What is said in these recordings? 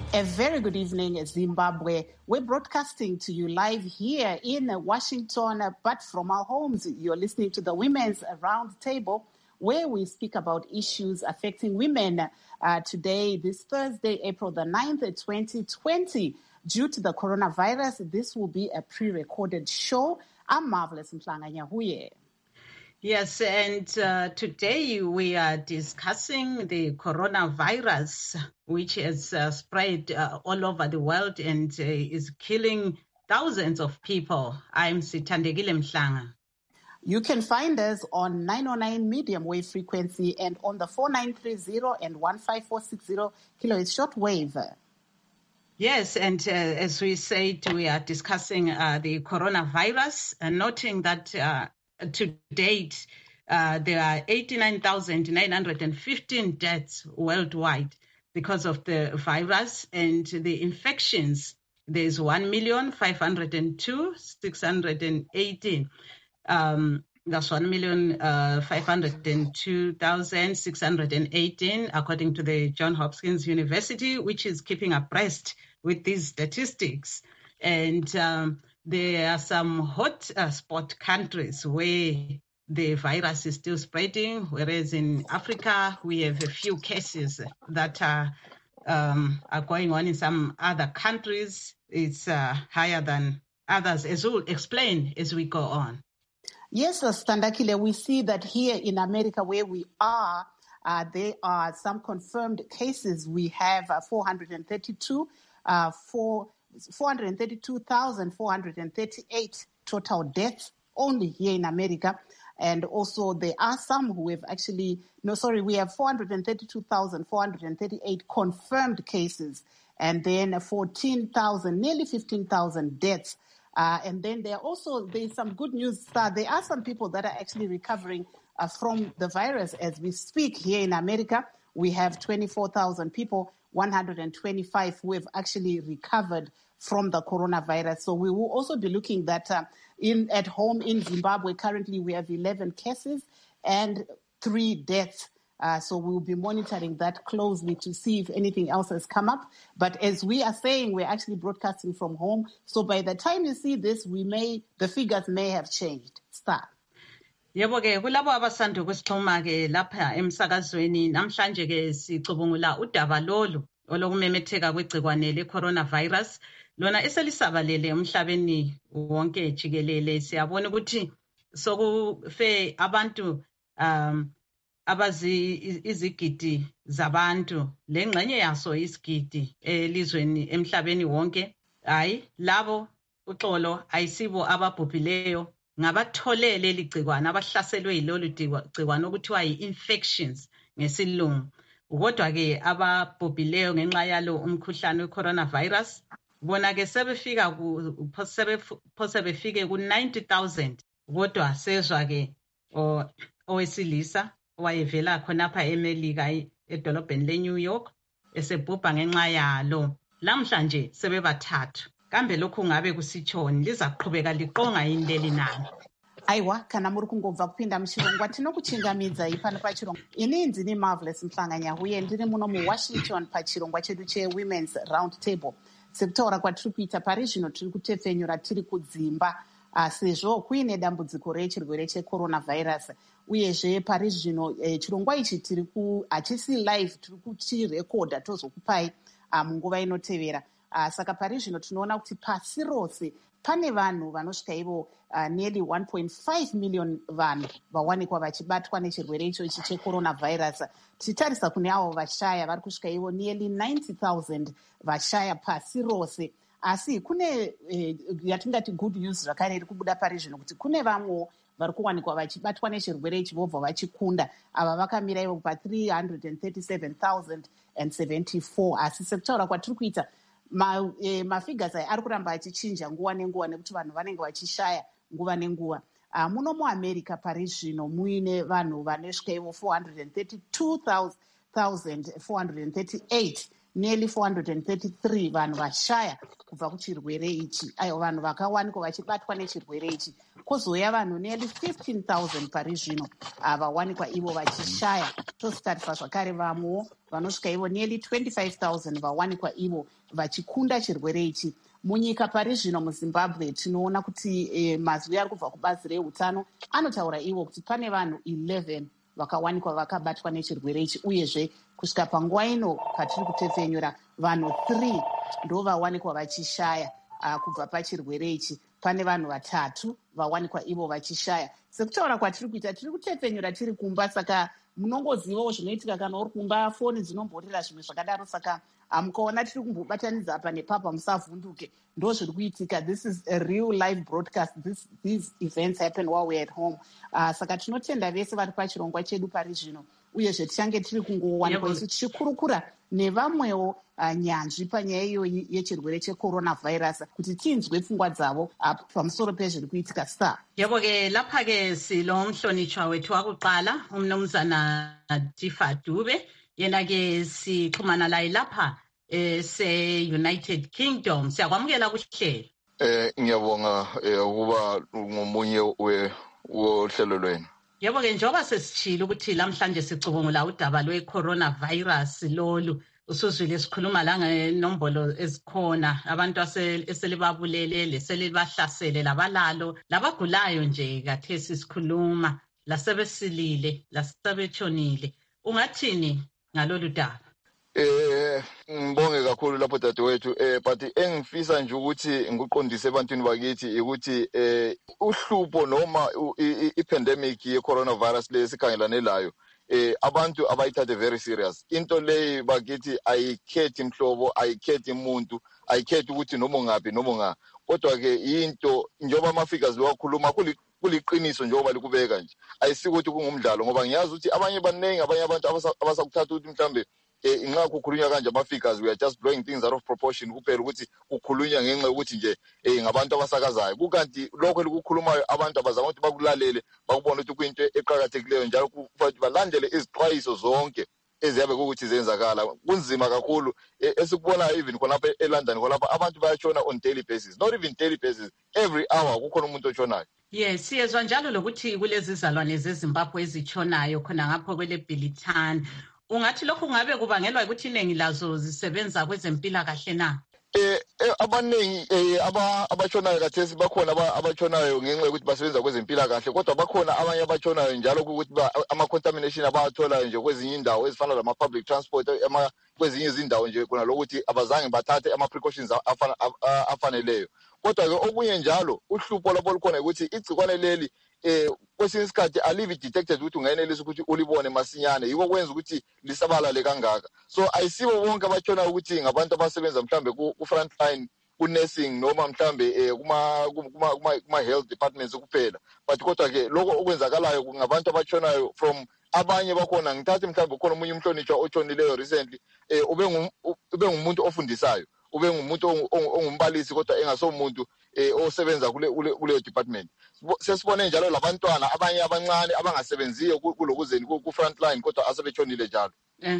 A very good evening, Zimbabwe. We're broadcasting to you live here in Washington, but from our homes. You're listening to the Women's Roundtable, where we speak about issues affecting women. Today, this Thursday, April the 9th, 2020. Due to the coronavirus, this will be a pre-recorded show. I'm Marvelous Mhlanga Nyahuye. Yes, and today we are discussing the coronavirus, which has spread all over the world and is killing thousands of people. I'm Sithandegile Mhlanga. You can find us on 909 medium wave frequency and on the 4930 and 15460 kilohertz shortwave. Yes, and as we said, we are discussing the coronavirus, noting that to date, there are 89,915 deaths worldwide because of the virus, and the infections, there's 1,502,618. That's 1,502,618, according to the Johns Hopkins University, which is keeping abreast with these statistics. And there are some hot spot countries where the virus is still spreading, whereas in Africa, we have a few cases that are going on in some other countries. It's higher than others, as we'll explain as we go on. Yes, Standakile, we see that here in America where we are, there are some confirmed cases. We have 432,438 total deaths only here in America. And also there are some who have we have 432,438 confirmed cases, and then 14,000, nearly 15,000 deaths. And then there's some good news. There are some people that are actually recovering from the virus as we speak here in America. We have 24,000 people, 125 who have actually recovered from the coronavirus. So we will also be looking at at home in Zimbabwe. Currently, we have 11 cases and 3 deaths. So we'll be monitoring that closely to see if anything else has come up. But as we are saying, we're actually broadcasting from home. So by the time you see this, the figures may have changed. Star. Yebo ke kulabo abasanda ukusixhuma ke lapha emsakazweni namhlanje ke sicubungula udaba lolu olokumemetheka kwegcikwane le-coronavirus lona eselisabalele emhlabeni wonke jikelele. Siyabona ukuthi sokufe abantu abazi izigidi zabantu, lengxenye yaso isigidi elizweni emhlabeni wonke. Hayi labo uxolo ayisibo ababhubhileyo, ngabathole leli gcikwane, abahlaselwe yilolu gcikwane okuthiwa yi-infections ngesilungu. Kodwa ke ababhubhileyo ngenxa yalo umkhuhlane we-coronavirus bona ke sebefika phose befike ku-90,000. Kodwa sezwa ke owesilisa owayevela khonapha eMelika edolobheni le-New York esebhubha ngenxa yalo. Lamhlanje sebebathathu. Kambe lokhu ngabe kusitshoni, lizaqhubeka liqonga yini leli nani? Aiwa, kana muri kungobva kupinda muchirongwa tinokuchingamidza ipano pachirongwa. Ini ndini Marvelous Mhlanga Nyahuye, ndiri muno muWashington pachirongwa chedu cheWomen's Roundtable. Sekutaura kwatiri kuita pari zvino tiri kutepfenyura tiri kudzimba sezvo kuine dambudziko rechirwere checoronavirus. Uyezve pari zvino chirongwa ichi hachisi live, tiri kuchirekodha tozokupai munguva inotevera. Saka pari zvino tinoona kuti pasi rose pane vanhu vanosvika ivo nearly 1.5 million vanhu vawanikwa vachibatwa nechirwere ichochi checoronavirus. Tichitarisa kune avo vashaya vari kusvika ivo nearly 90,000 vashaya pasi rose. Asi kune yatingati good news zvakare iri kubuda pari zvino kuti kune vamwewo vari kuwanikwa vachibatwa nechirwere ichi vobva vachikunda. Ava vakamira ivo pa337,074. Asi sekutaura kwatiri kuita mafigures aya ari kuramba achichinja nguva nenguva nekuti vanhu vanenge vachishaya nguva nenguva. Muno muAmerica pari zvino muine vanhu vanosvika ivo 432,438, nearly 433 vanhu vashaya kubva kuchirwere ichi. Vanhu vakawanikwa vachibatwa nechirwere ichi kwozouya vanhu nearly 15,000 pari zvino vawanikwa ivo vachishaya. Tositarisa zvakare vamwewo vanosvika ivo nearly 25,000 vawanikwa ivo vachikunda chirwere ichi. Munyika pari zvino muZimbabwe tinoona kuti mazwi ari kubva kubazi reutano anotaura ivo kuti pane vanhu 11 vakawanikwa vakabatwa nechirwere ichi, uyezve kusvika panguva ino patiri kutefenyura vanhu 3 ndo vawanikwa vachishaya kubva pachirwere ichi. Pane vanhu 3 vawanikwa ivo vachishaya. Sekutaura kwatiri kuita tiri kutefenyura tiri kumba, saka munongozivawo zvinoitika kana uri kumba, foni dzinomborira zvimwe zvakadaro. Saka mukaona tiri kumbobatanidza apa nepapa musavhunduke, ndo zviri kuitika. This is a real live broadcast. These events happen while we're at home. Saka tinotenda vese vari pachirongwa chedu pari zvino, uyezve tichange tiri kungowanikwa isu tichikurukura nevamwewo nyanzvi panyaya iyoyi yechirwere checoronavirus kuti tinzwe pfungwa dzavo pamusoro pezviri kuitika. Star yebo-ke lapha-ke silo mhlonishwa wethu wakuqala umnumzana Tifa Dube, yena-ke sixhumana laye lapha se-United Kingdom. Siyakwamukela kuhlelo. Ngiyabonga ukuba ngomunye wohlelo lwenu. Yebo-ke njengoba sesitshile ukuthi lamhlanje sicubungula udaba lwe-coronavirus lolu, usuzwile sikhuluma la ngenombolo ezikhona, abantu eselibabulele, leselibahlasele, labalalo, labagulayo nje kathesi sikhuluma, lasebesilile, lasebetshonile. Ungathini ngalolu daba? Ngibonge kakhulu lapho dadewethu, but engifisa nje ukuthi ngikuqondise ebantwini bakithi ukuthi uhlupho noma i-pandemic ye-coronavirus lesikhangelane layo, abantu abayithathe very serious. Into leyi bakithi ayikhethi mhlobo, ayikhethi umuntu, ayikhethi ukuthi noma ungaphi noma nga. Kodwa-ke into njengoba ama-figures liwakhuluma kuliqiniso njengoba likubeka nje, ayisikuthi kungumdlalo, ngoba ngiyazi ukuthi abanye baningi, abanye abantu abasakuthatha ukuthi mhlambe inxa kukhulunywa kanje ama-figures, we are just blowing things out of proportion kuphela ukuthi kukhulunywa ngenxa yokuthi nje ngabantu abasakazayo. Kukanti lokho elikukhulumayo abantu abazama ukuthi bakulalele, bakubona ukuthi kuyinto eqakathekileyo, njalo kufanele balandele izixwayiso zonke eziyabe ukuthi zenzakala. Kunzima kakhulu esikubonayo even khonapha eLondon, khonapha abantu bayatshona on daily basis, not even daily basis, every hour kukhona umuntu otshonayo. Yes, siyezwa njalo lokuthi kulezi zalwane zeZimbabwe ezitshonayo khona ngapho kwele Bilitani. Ungathi lokhu kungabe kubangelwa ukuthi iningi lazo zisebenza kwezempilakahle na? Abaningi abatshonayo kathesi bakhona abatshonayo ngenxa yokuthi basebenza kwezempilakahle, kodwa bakhona abanye abatshonayo njalo ukuthi ama-contamination abawatholayo nje kwezinye indawo ezifana lama-public transport, kwezinye izindawo nje khona lokuthi abazange bathathe ama-precautions afaneleyo. Kodwa-ke okunye njalo uhlupho lapho lukhona ukuthi igcikwane leli kwesinye isikhathi alive detected ukuthi ungayenelisa ukuthi ulibone masinyane, yiko kwenza ukuthi lisabalale kangaka. So ayisibo bonke abatshonayo ukuthi ngabantu abasebenza mhlambe ku-front line, ku-nursing noma mhlambe kuma-health departments kuphela, but kodwa-ke lokho okwenzakalayo ngabantu abatshonayo from abanye bakhona. Ngithathe mhlambe khona omunye umhlonishwa otshonileyo recently, ube ngumuntu ofundisayo, ube ngumuntu ongumbalisi, kodwa engasomuntu osebenza kuleyo department. Sesibone njalo labantwana abanye abancane abangasebenziyo kulokuzeni ku-front line kodwa asebetshonile njalo.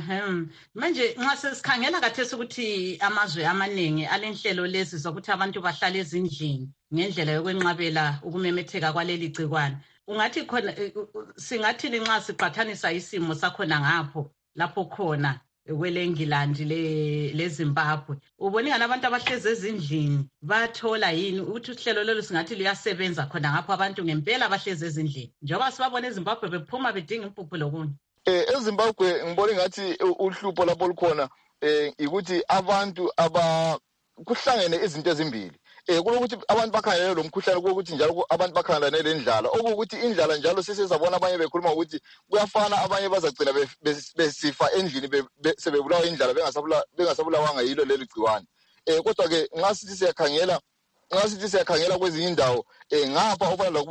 Manje nxa sesikhangela kathesi ukuthi amazwe amaningi alenhlelo lezi zokuthi abantu bahlale ezindlini ngendlela yokwenqabela ukumemetheka kwaleli gcikwane, ungathi khona singathini nxa siqathanisa isimo sakhona ngapho lapho khona kwelengilandi leZimbabwe? Ubona ingani abantu abahlezi ezindlini bathola yini ukuthi uhlelo lolu singathi luyasebenza khona ngapho abantu ngempela abahlezi ezindlini, njengoba sibabona eZimbabwe bephuma bedinga impuphu lokunye? EZimbabwe ngibona ngathi uhlupho lapho lukhona ukuthi abantu kuhlangene izinto ezimbili. Kulokuthi abantu bakhangelele lo mkhuhlane, kulokuthi njalo abantu bakhangelane lendlala, okuwukuthi indlala njalo sesizabona abanye bekhuluma ukuthi kuyafana abanye bazagcina besifa endlini sebebulawa indlala bengasabulawanga yilo leli gciwane. Kodwa-ke nxa sithi siyakhangela kwezinye indawo ngapha ofana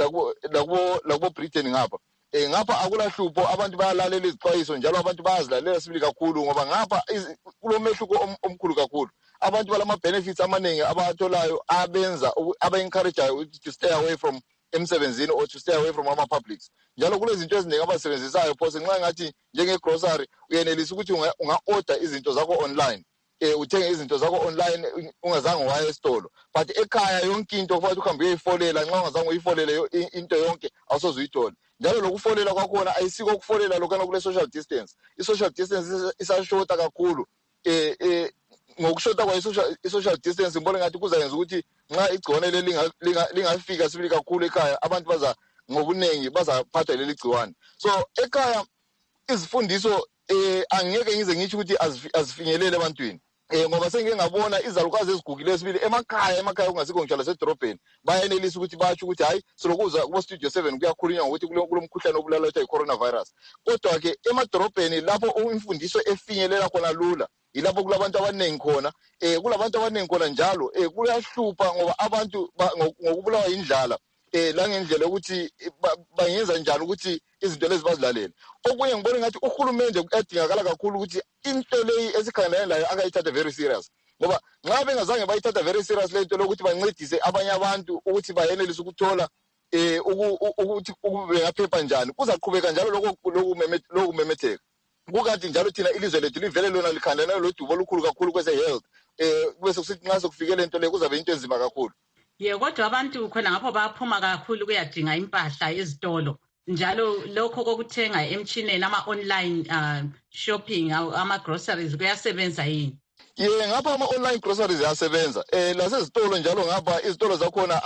lakubo Britain ngapha akulahlupho, abantu bayalalela izixwayiso njalo abantu bayazilalela sibili kakhulu, ngoba ngapha kulomehluko omkhulu kakhulu. Abantu balama-benefits amaningi abatholayo aba-encourageayo to stay away from emsebenzini or to stay away from ama-publics. Njalo kulezinto eziningi abazisebenzisayo phose nxa ngathi njenge-grocery uyenelisa ukuthi unga-order izinto zakho online. uthenge izinto zakho online ungazange waya esitolo. But ekhaya yonke into kufanele uhambe uyifolela, nxa ungazange uyifolele into yonke awusoze uyithola. Njalo lokufolela kwakhona ayisiko ukufolela lokana kule social distance. I-social distance isashota kakhulu. Ngokushota kwa i-social distance ngibona ngathi kuzayenza ukuthi nxa igciwane leli lingafika sibili kakhulu ekhaya, abantu baza ngobuningi bazaphathwa leli gciwane. So ekhaya izifundiso angeke ngize ngisho ukuthi azifinyelele ebantwini. Ngoba sengike ngabona izalukazi ezigugileyo sibili emakhaya kungasikho ngitshala sedorobheni bayenelisa ukuthi batsho ukuthi hayi silokuza kubo Studio 7 kuyakhulunywa ngokuthi kulo mkhuhlane obulala i-coronavirus. Kodwa ke emadorobheni lapho imfundiso efinyelela khona lula ilapho kulabantu abaningi khona, kulabantu abaningi khona njalo kuyahlupha ngoba abantu ngokubulawa indlala langendlela ukuthi bangenza njani ukuthi izinto lezi bazilalele. Okunye ngibona ngathi uhulumende uyadingakala kakhulu ukuthi into leyi esikhangelane layo akayithatha very serious, ngoba nxa bengazange bayithatha very serious le nto lokuthi bancedise abanye abantu ukuthi bayenelise ukuthola ukuthi bengaphepha njani, kuzaqhubeka njalo lokhu memetheka. Kukanti njalo thina ilizwe lethu livele lona likhangelane lodubo olukhulu kakhulu kweze health, bese kusithi nxa sekufikele into le kuzabe into enzima kakhulu. Kodwa abantu khona ngapho baphuma kakhulu kuyadinga impahla ezitolo, njalo lokho kokuthenga emchineni ama-online shopping ama-groceries kuyasebenza yini? Ngapha ama-online groceries ayasebenza. Lasezitolo njalo ngapha izitolo zakhona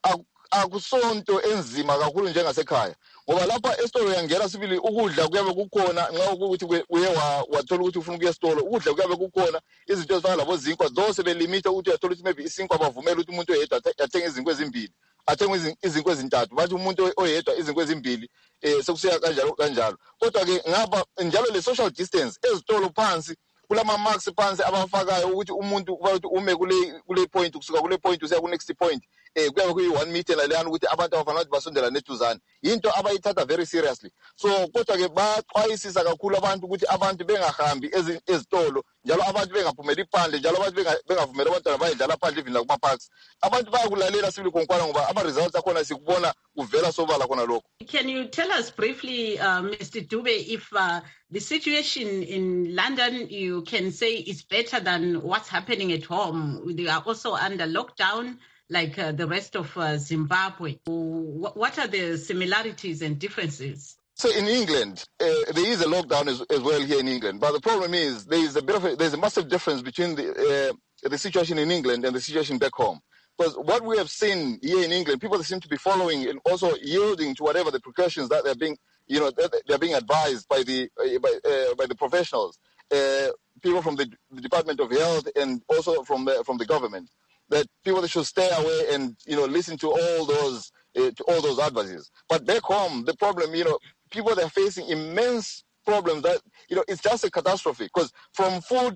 akusonto enzima kakhulu njengasekhaya, ngoba lapha esitolo uyangena sibili ukudla kuyabe kukhona. Nxa ukuthi uye wathola ukuthi ufuna ukuya esitolo, ukudla kuyabe kukhona. Izinto ezifana labo zinkwa zose belimita ukuthi uyathola ukuthi maybe isinkwa bavumela ukuthi umuntu oyedwa athenge izinkwa ezimbili, athenge izinkwa ezintathu, bathi umuntu oyedwa izinkwa ezimbili, sekusiya kanjalo. Kodwa-ke ngapha njalo le-social distance ezitolo phansi kulama-marks phansi abafakayo ukuthi umuntu ukuthi ume kule point, kusuka kule point usiya ku-next point, kuyabe kuyi-1 meter laleyana ukuthi abantu abafanele ukuthi basondela neduzane. Yinto abayithatha very seriously. So kodwa-ke baxwayisisa kakhulu abantu ukuthi abantu bengahambi ezitolo, njalo abantu bengaphumeli phandle, njalo abantu bengavumeli abantwana bayedlala phandle even lakuma-parks. Abantu bayakulalela sibili khonkwana ngoba ama-results akhona sikubona kuvela sobala khona lokho. Can you tell us briefly, Mr. Dube, if the situation in London you can say is better than what's happening at home? They are also under lockdown like the rest of Zimbabwe. What are the similarities and differences? So in England, there is a lockdown as well here in England. But the problem is there's a massive difference between the situation in England and the situation back home. Because what we have seen here in England, people seem to be following and also yielding to whatever the precautions that they're being advised by the professionals, people from the Department of Health and also from the government, that people should stay away and listen to all those advices. But back home, the problem, people are facing immense problems that it's just a catastrophe, because from food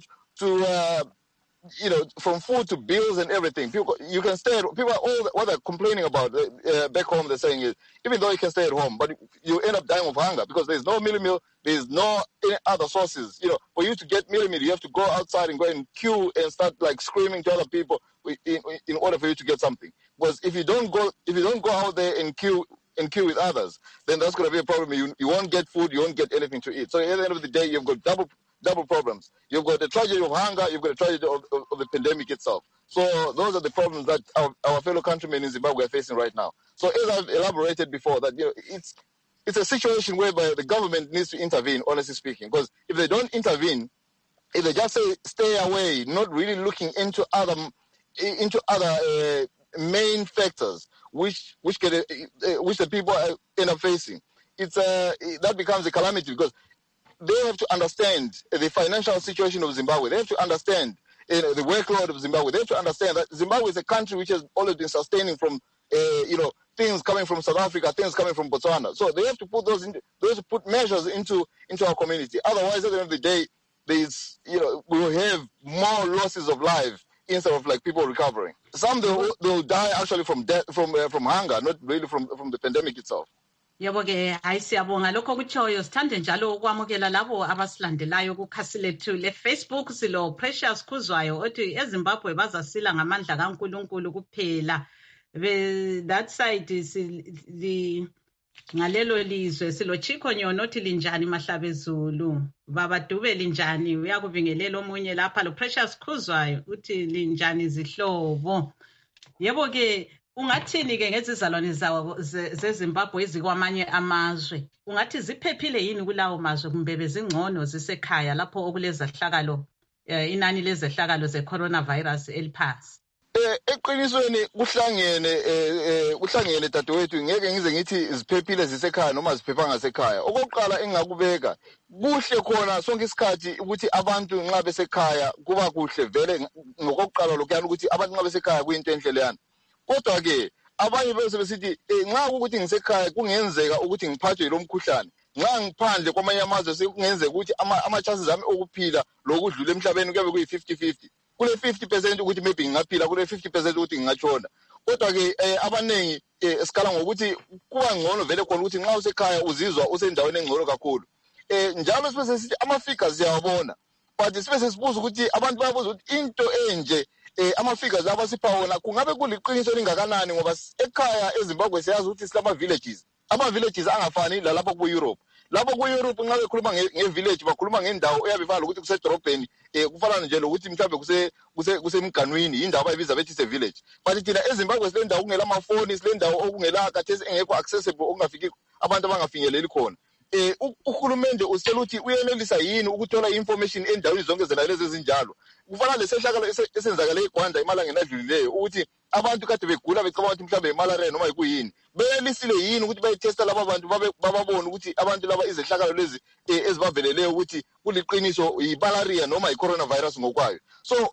to bills and everything, you can stay at, what they're complaining about back home, they're saying is, even though you can stay at home, but you end up dying of hunger because there's no mealie meal, there's no any other sources. For you to get mealie meal, you have to go outside and go and queue and start like screaming to other people in order for you to get something. Because if you don't go out there and queue with others, then that's going to be a problem. You won't get food, you won't get anything to eat. So at the end of the day, you've got double problems. You've got the tragedy of hunger, you've got the tragedy of the pandemic itself. So those are the problems that our fellow countrymen in Zimbabwe are facing right now. So as I've elaborated before, that it's a situation whereby the government needs to intervene, honestly speaking. Because if they don't intervene, if they just say stay away, not really looking into other main factors which the people end up facing, that becomes a calamity, because they have to understand the financial situation of Zimbabwe. They have to understand the workload of Zimbabwe. They have to understand that Zimbabwe is a country which has always been sustaining from things coming from South Africa, things coming from Botswana. So they have to put put measures into our community. Otherwise, at the end of the day, we will have more losses of life instead of like people recovering. Some they'll die actually from hunger, not really from the pandemic itself. Yebo-ke hayi siyabonga lokho kutshoyo. Sithande njalo ukwamukela labo abasilandelayo kukhasi lethu le-Facebook. Silo Precious Khuzwayo othi eZimbabwe bazasila ngamandla kaNkulunkulu kuphela. That side is the ngalelo lizwe silo Chiko Nyonothi linjani Mahlabezulu baba Dube linjani uyakubingelela omunye lapha lo Precious Khuzwayo uthi linjani zihlobo yebo ke ungathini ke ngezizalwane zawo zeZimbabwe ezikwamanye amazwe ungathi ziphephile yini kulawo mazwe kumbe bezingcono zisekhaya lapho okulezahlakalo inani lezehlakalo ze-coronavirus eliphasi? Eqinisweni kuhlangene dadewethu ngeke ngize ngithi ziphephile zisekhaya noma ziphephanga sekhaya. Okokuqala engingakubeka kuhle khona sonke isikhathi ukuthi abantu nxa besekhaya kuba kuhle vele ngokokuqala lokuyana ukuthi abantu nxa besekhaya kuyinto enhle leyana. Kodwa ke abanye bese besithi nxa ukuthi ngisekhaya kungenzeka ukuthi ngiphathwe yilomkhuhlane. Nxa ngiphandle kwamanye amazwe sekungenzeka ukuthi ama-chances ami okuphila lokudlula emhlabeni kuyabe kuyi-50-50. Kule 50% ukuthi maybe ngingaphila, kule 50% ukuthi ngingachona. Kodwa ke abanengi esikala ngokuthi kuba ngcono vele khona ukuthi nxa usekhaya uzizwa usendaweni engcono kakhulu. Njalo sibe sithi ama-figures siyawabona, but sibe sibuza ukuthi abantu bayabuza ukuthi into enje ama-figures abasipha wona kungabe kuliqiniso elingakanani ngoba ekhaya eZimbabwe siyazi ukuthi silama-villages. Ama-villages angafani lalapho ku-Europe. Lapho ku-Europe nxa bekhuluma nge-village bakhuluma ngendawo eyabe ifana lokuthi kusedorobheni kufana nje lokuthi mhlawumbe kusemganwini yindawo abayibiza bethi ise-village. But thina eZimbabwe sile ndawo okungela amafoni, sile ndawo okungela khathesi engekho accessible okungafiki abantu abangafinyeleli khona. Uhulumende usitshela ukuthi uyenelisa yini ukuthola i-information endaweni zonke zenalezi ezinjalo. Kufana lesehlakalo esenzakale eGwanda emalangeni adlulileyo ukuthi abantu kade begula becabanga ukuthi mhlawumbe imalaria noma yikuyini. Beyelisile yini ukuthi bayitesta laba bantu bababone ukuthi abantu laba izehlakalo lezi ezibaveleleyo ukuthi kuliqiniso imalaria noma i-coronavirus ngokwayo. So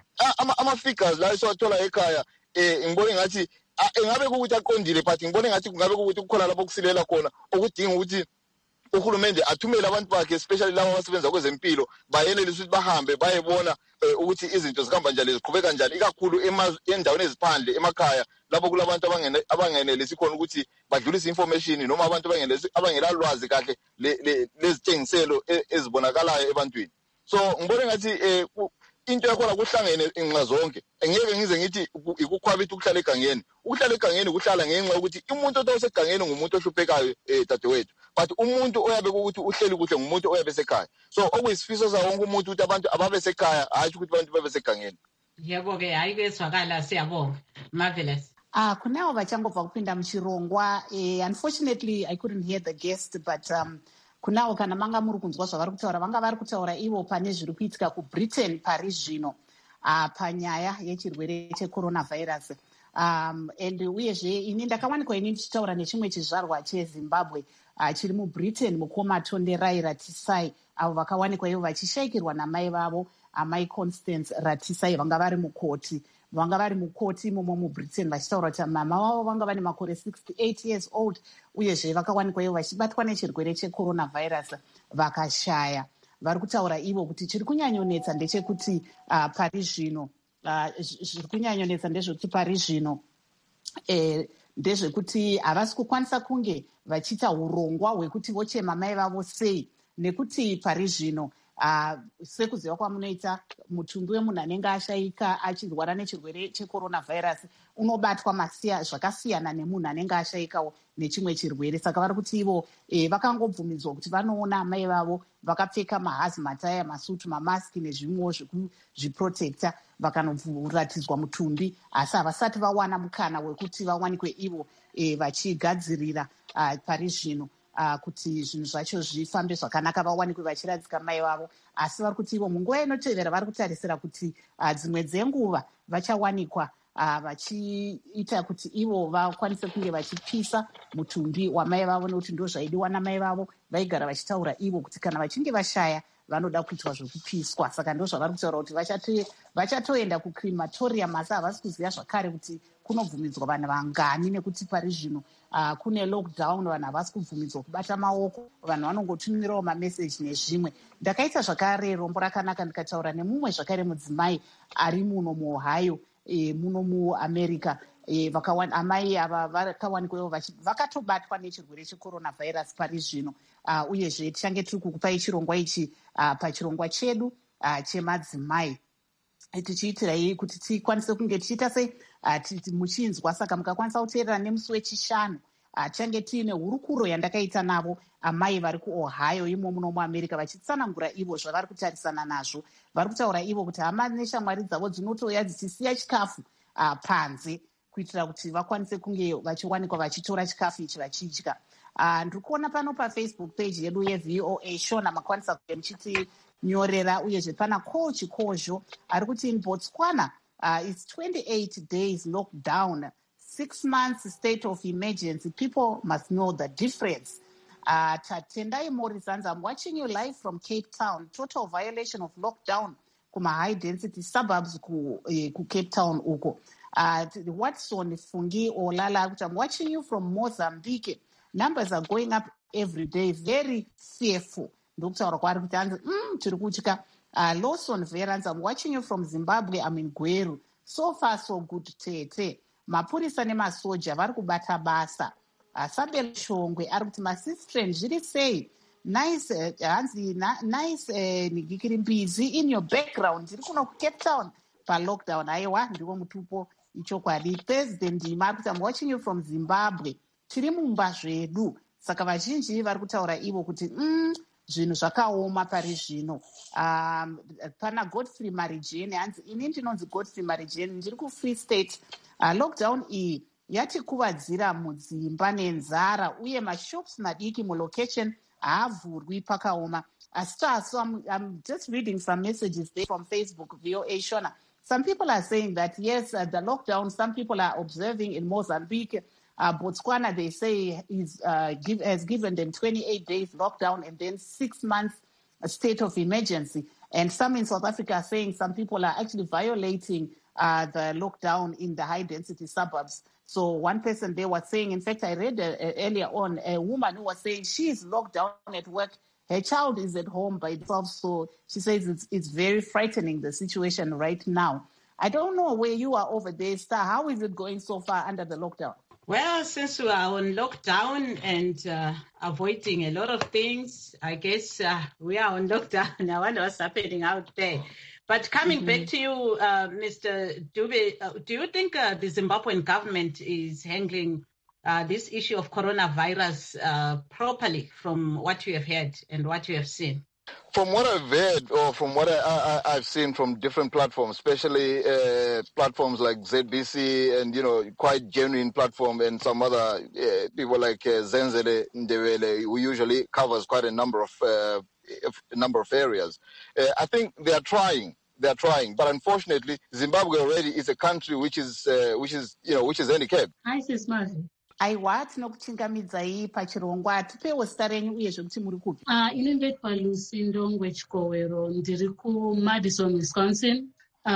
ama-figures la esiwathola ekhaya ngibona ngathi engabe ukuthi aqondile but ngibona ngathi kungabe ukuthi kukhona lapho kusilela khona okudinga ukuthi uhulumende athumele abantu bakhe especially labo abasebenza kwezempilo bayenelise ukuthi bahambe bayebona ukuthi izinto zihamba njani ziqhubeka njani ikakhulu endaweni eziphandle emakhaya lapho kulabantu abangenelisi khona ukuthi badlulise information noma abantu abangelalwazi kahle lezitshengiselo ezibonakalayo ebantwini. So ngibona ngathi into yakhona kuhlangene inxa zonke. Engeke ngize ngithi ikukhwabitha ukuhlala egangeni. Ukuhlala egangeni kuhlala ngenxa ukuthi umuntu osegangeni ngumuntu ohluphekayo dadewethu. But umuntu oyabe ukuthi uhleli kuhle ngumuntu oyabe sekhaya. So okuyisifiso sawo wonke umuntu ukuthi abantu ababe sekhaya hayi ukuthi abantu babe segangeni. Yebo ke hayi kwezwakala siyabonga. Marvelous. Kunawo vachangobva kupinda muchirongwa. Unfortunately I couldn't hear the guest but kunawo kana manga muri kunzwa zvavari kutaura vanga vari kutaura ivo pane zviri kuitika kuBritain pari zvino panyaya yechirwere checoronavirus. And uyezve ini ndakawanikwa ini ndichitaura nechimwe chizvarwa cheZimbabwe chiri muBritain muKomatonde Ratisai avo vakawanikwa ivo vachishayikirwa namai vavo amai Constance Ratisai vanga vari mukoti imomo muBritain vachitaura kuti mama vavo vanga vane makore 68 years old uyezve vakawanikwa ivo vachibatwa nechirwere checoronavirus vakashaya. Vari kutaura ivo kuti chiri kunyanyonetsa ndechekuti pari zvino zviri kunyanyonetsa ndezvekuti pari zvino ndezvekuti havasi kukwanisa kunge vachiita urongwa hwekuti vochema mai vavo sei nekuti pari zvino sekuziva kwamunoita mutumbi wemunhu anenge ashayika achirwara nechirwere checoronavirus unobatwa zvakasiyana nemunhu anenge ashayikawo nechimwe chirwere. Saka vari kuti ivo vakangobvumidzwa kuti vanoona mai vavo vakapfeka mahazimataya, masutu, mamaski nezvimwewo zvekuzviprotecta vakanoratidzwa mutumbi, asi havasati vawana mukana wekuti vawanikwe ivo vachigadzirira pari zvino kuti zvinhu zvacho zvifambe zvakanaka vawanikwe vachiradzika mai vavo. Asi vari kuti ivo munguva inotevera vari kutarisira kuti dzimwe dzenguva vachawanikwa vachiita kuti ivo vakwanise kunge vachipisa mutumbi wamai vavo nekuti ndo zvaidiwa namai vavo. Vaigara vachitaura ivo kuti kana vachinge vashaya vanoda kuitwa zvokupiswa. Saka ndo zvavari kutaura kuti vachatoenda kucrimatorium asi havasi kuziva zvakare kuti kunobvumidzwa vanhu vangani nekuti pari zvino kune lockdown vanhu havasi kubvumidzwa kubata maoko, vanhu vanongotumirawo mameseji nezvimwe. Ndakaita zvakare rombo rakanaka ndikataura nemumwe zvakare mudzimai ari muno muOhio muno muAmerica. Amai ava vakawanikwawo vakatobatwa nechirwere checoronavirus pari zvino. Uyezve tichange tiri kukupai chirongwa ichi pachirongwa chedu chemadzimai tichiitirai kuti tikwanise kunge tichiita sei muchinzwa. Saka mukakwanisa kuteerera nemusi wechishanu change tiine hurukuro yandakaita navo amai vari kuOhio imo muno muamerica vachitsanangura ivo zvavari kutarisana nazvo. Vari kutaura ivo kuti hama neshamwari dzavo dzinotouya dzichisiya chikafu panze kuitira kuti vakwanise kunge vachiwanikwa vachitora chikafu ichi vachidya. Ndiri kuona pano pafacebook page yedu yeVOA Shona makwanisa kunge muchitinyorera, uyezve pana Coach Kozho ari kuti in Botswana it's 28 days lockdown, 6 months state of emergency. People must know the difference. Tatendai Morrisans, I'm watching you live from Cape Town. Total violation of lockdown kuma high density suburbs ku Cape Town uko. Watson Fungi Olala, I'm watching you from Mozambique. Numbers are going up every day, very fearful. Lawson Verans, I'm watching you from Zimbabwe, I'm in Gweru. So far so good tete. Mapurisa nemasoja vari kubata basa. Sabel Shongwe ari kuti masistren zviri sei? Nice hanzi nice nigikiri mbizi in your background ndiri kuno kuCape Town palockdown. Aiwa ndiwo mutupo ichokwadi. Thursday ndima ari kuti I'm watching you from Zimbabwe. Tiri mumba zvedu. Saka vazhinji vari kutaura ivo kuti zvinhu zvakaoma pari zvino. Pana Godfrey Marijeni hanzi ini ndinonzi Godfrey Marijeni ndiri kuFree State. Lockdown iyi yatikuvadzira mudzimba nenzara uye mashops madiki mulocation haavhurwi pakaoma. So I'm just reading some messages there from Facebook, VOA Shona. Some people are saying that yes, the lockdown, some people are observing in Mozambique. Botswana, they say, has given them 28 days lockdown and then 6 months state of emergency. And some in South Africa are saying some people are actually violating the lockdown in the high-density suburbs. So one person there was saying, in fact, I read earlier on, a woman who was saying she is locked down at work. Her child is at home by itself. So she says it's very frightening, the situation right now. I don't know where you are over there, Star. How is it going so far under the lockdown? Well, since we are on lockdown and avoiding a lot of things, I guess we are on lockdown. I wonder what's happening out there. But coming back to you, Mr. Dube, do you think the Zimbabwean government is handling this issue of coronavirus properly from what you have heard and what you have seen? From what I've heard, or from what I've seen from different platforms, especially platforms like ZBC and, quite genuine platform, and some other people like Zenzele Ndebele, who usually covers quite a number of areas. I think they are trying. But unfortunately, Zimbabwe already is a country which is handicapped. Hi, Sis Marty. Aiwa tinokuchingamidzai pachirongwa tipewo zita renyu uyezve kuti muri kupi. Ini ndoitwa Lucy Ndongwe Chikowero, ndiri kuMadison, Wisconsin,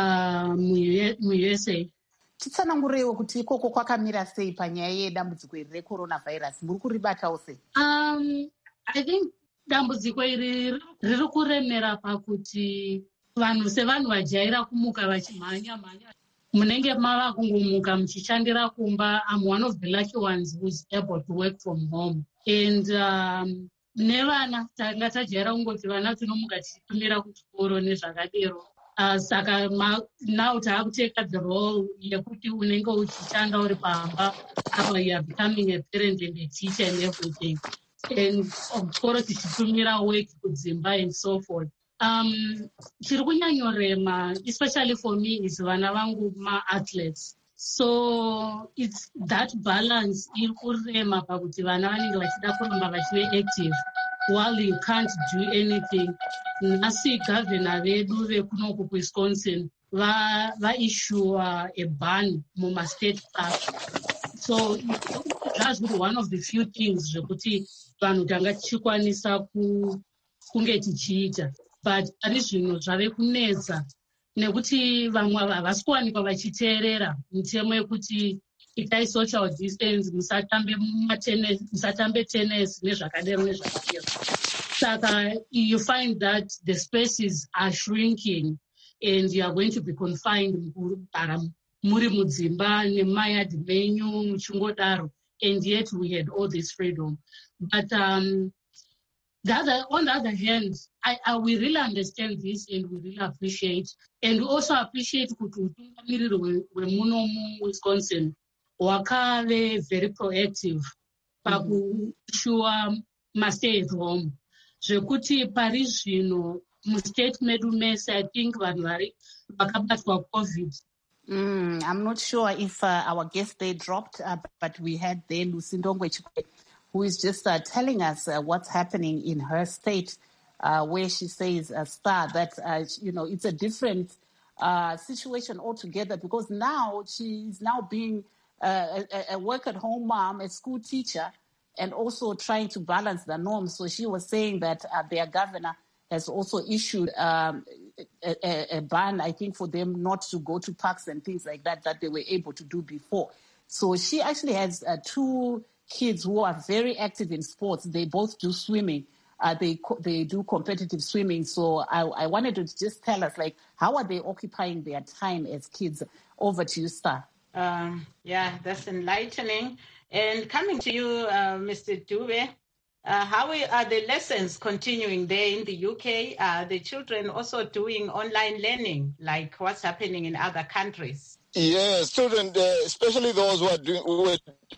muUSA. Titsanangureiwo kuti ikoko kwakamira sei panyaya yedambudziko iri recoronavirus, muri kuribatawo sei? I think dambudziko iri riri kuremera pakuti vanhu sevanhu vajaira kumuka vachimhanya munenge mava kungomuka muchishandira kumba. I'm one of the lucky ones who's able to work from home. And nevana tanga tajaira kungoti vana tinomuka tichitumira kuchikoro nezvakadero. Saka now taakuteka the role yekuti unenge uchishanda uri pamba. You are becoming a parent and a teacher and everything. And of course tichitumira work kudzimba and so forth. Chiri kunyanyorema, especially for me, is vana vangu ma-athletes. So it's that balance iri kurema pakuti vana vanenge vachida kuramba vachive active while you can't do anything. Nhasi governor vedu vekunoku kuWisconsin vaissue a ban muma-state park. So that's one of the few things zvekuti vanhu tanga tichikwanisa kunge tichiita. But ari zvinhu zvave kunetsa nekuti vamwe havasi kuwanikwa vachiteerera mitemo yekuti itai social distance, musatambe tennis nezvakadero nezvakadero. Saka you find that the spaces are shrinking and you are going to be confined muri mudzimba nemayadhi menyu muchingodaro, and yet we had all this freedom. But on the other hand, we really understand this and we really appreciate. And we also appreciate kuti utungamiriri wemuno muWisconsin wakave very proactive pakushuwa mastay at home zvekuti pari zvino mustate medu mese I think vanhu vakabatwa COVID. I'm not sure if our guest there dropped, but we had there Lucindongwe Chikwe, who is just telling us what's happening in her state, where she says, Star, that, it's a different situation altogether, because now she's now being a work-at-home mom, a school teacher, and also trying to balance the norms. So she was saying that their governor has also issued a ban, I think, for them not to go to parks and things like that they were able to do before. So she actually has 2 kids who are very active in sports. They both do swimming. They do competitive swimming. So I wanted to just tell us, how are they occupying their time as kids? Over to you, Star. Yeah, that's enlightening. And coming to you, Mr. Dube, how are the lessons continuing there in the UK? Are the children also doing online learning, like what's happening in other countries? Yes, children, especially those who are doing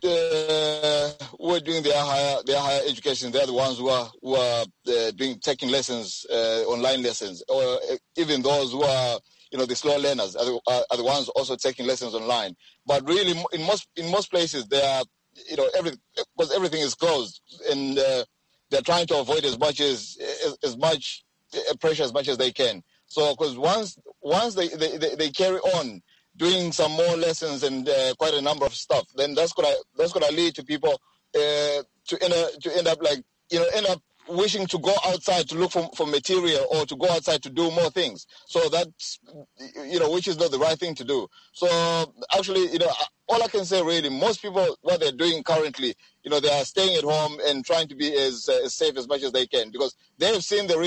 their higher education, they're the ones who are taking lessons, online lessons, or even those who are the slow learners are the ones also taking lessons online. But really, in most places, they are because everything is closed, and they're trying to avoid as much pressure as much as they can. So, because once they carry on doing some more lessons and quite a number of stuff, then that's gonna lead to people to end up wishing to go outside to look for material, or to go outside to do more things. So that's which is not the right thing to do. So actually, all I can say really, most people, what they're doing currently, they are staying at home and trying to be as safe as much as they can, because they have seen the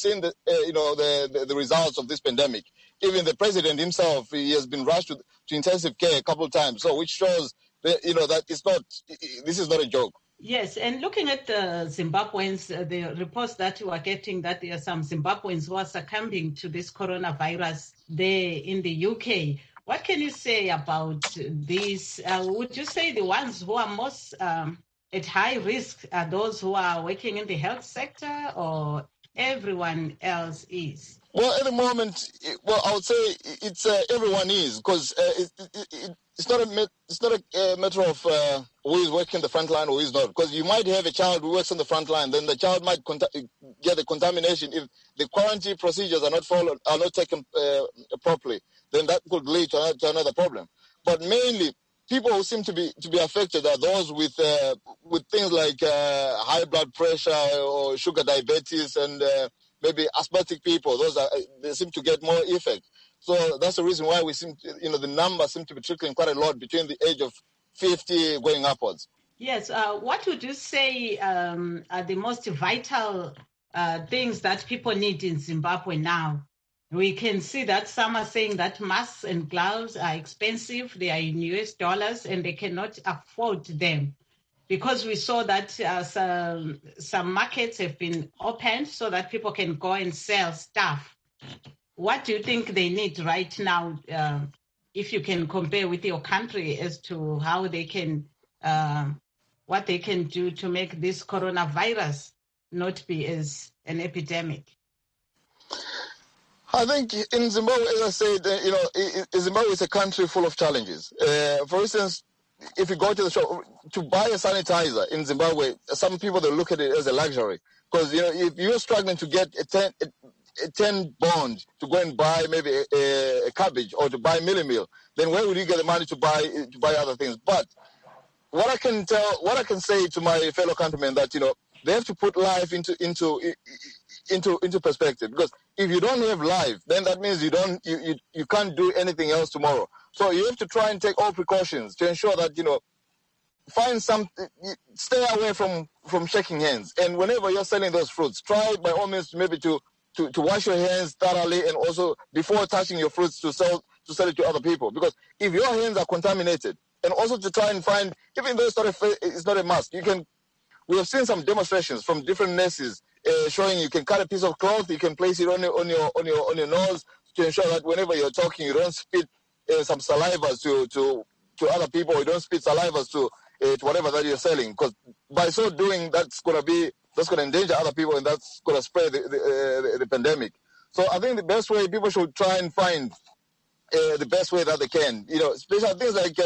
results of this pandemic. Even the president himself, he has been rushed to intensive care a couple of times. So which shows that this is not a joke. Yes, and looking at the Zimbabweans, the reports that you are getting, that there are some Zimbabweans who are succumbing to this coronavirus there in the UK. What can you say about these? Would you say the ones who are most at high risk are those who are working in the health sector, or everyone else is? Well, at the moment, I would say it's everyone is, because it's not a matter of who is working the front line or who is not. Because you might have a child who works on the front line, then the child might get the contamination if the quarantine procedures are not followed, are not taken properly. Then that could lead to another problem. But mainly, people who seem to be affected are those with things like high blood pressure or sugar diabetes, and maybe asthmatic people. They seem to get more effect. So that's the reason why we seem to, the numbers seem to be trickling quite a lot between the age of 50 going upwards. Yes. What would you say are the most vital things that people need in Zimbabwe now? We can see that some are saying that masks and gloves are expensive. They are in US dollars and they cannot afford them, because we saw that some markets have been opened so that people can go and sell stuff. What do you think they need right now, if you can compare with your country, as to how they can, what they can do to make this coronavirus not be as an epidemic? I think in Zimbabwe, as I said, Zimbabwe is a country full of challenges. For instance, if you go to the shop to buy a sanitizer in Zimbabwe, some people, they look at it as a luxury, because if you're struggling to get a 10 bond to go and buy maybe a cabbage or to buy meal, then where would you get the money to buy other things? But what I can say to my fellow countrymen, that they have to put life into perspective, because if you don't have life, then that means you can't do anything else tomorrow. So you have to try and take all precautions to ensure that find something, stay away from shaking hands. And whenever you're selling those fruits, try by all means maybe to wash your hands thoroughly, and also before touching your fruits to sell it to other people. Because if your hands are contaminated, and also to try and find, even though it's not a mask, we have seen some demonstrations from different nurses showing you can cut a piece of cloth, you can place it on your nose to ensure that whenever you're talking, you don't spit some salivas to other people, you don't spit salivas to to whatever that you're selling, because by so doing, that's going to endanger other people, and that's going to spread the pandemic. So I think the best way, people should try and find the best way that they can. Especially things like,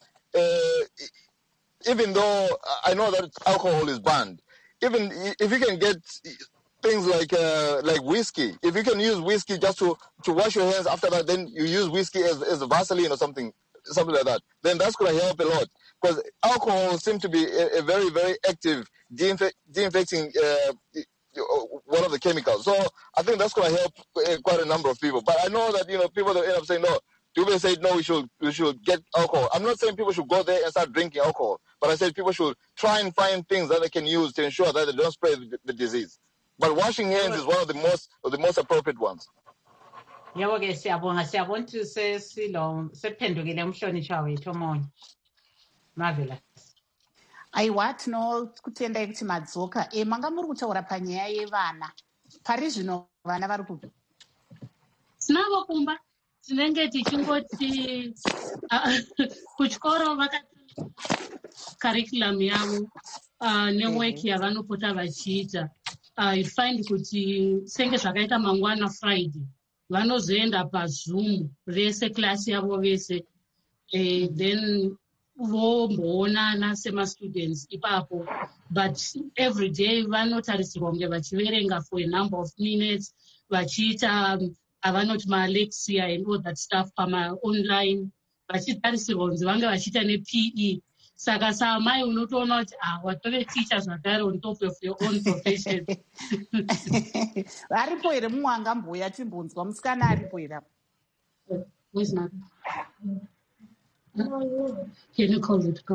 even though I know that alcohol is banned, even if you can get things like whiskey, if you can use whiskey just to wash your hands after that, then you use whiskey as a Vaseline or something like that, then that's going to help a lot. Because alcohol seems to be a very, very active de-infecting one of the chemicals. So I think that's going to help quite a number of people. But I know that, people that end up saying no. People say, no, we should get alcohol. I'm not saying people should go there and start drinking alcohol, but I said people should try and find things that they can use to ensure that they don't spread the disease. But washing hands is one of the most appropriate ones. Yebo ke siyabonga ukuthi sephendukile umhlonishwa wethu omunye. Marvelous. Aiwa, tinokutendai kuti madzoka. Manga muri kutaura panyaya yevana. Pari zvino vana vari kupi? Tinavo kumba. Tinenge tichingoti kuchikoro vakati curriculum yavo neweki yavanopota vachiita. You find kuti senge zvakaita mangwana Friday vanozoenda paZoom vese klasi yavo vese, then vomboonana sema-students ipapo, but every day vanotarisirwa kunge vachiverenga for a number of minutes, vachiita avanoti ma-lexia and all that stuff online, vachitarisirwa kunzi vange vachiita ne-PE. Saka samai unotoona kuti watove teacher zvakare on top of your own profession. Aripo here mumwe angamboya timbonzwa musikana aripo here? Can you call it?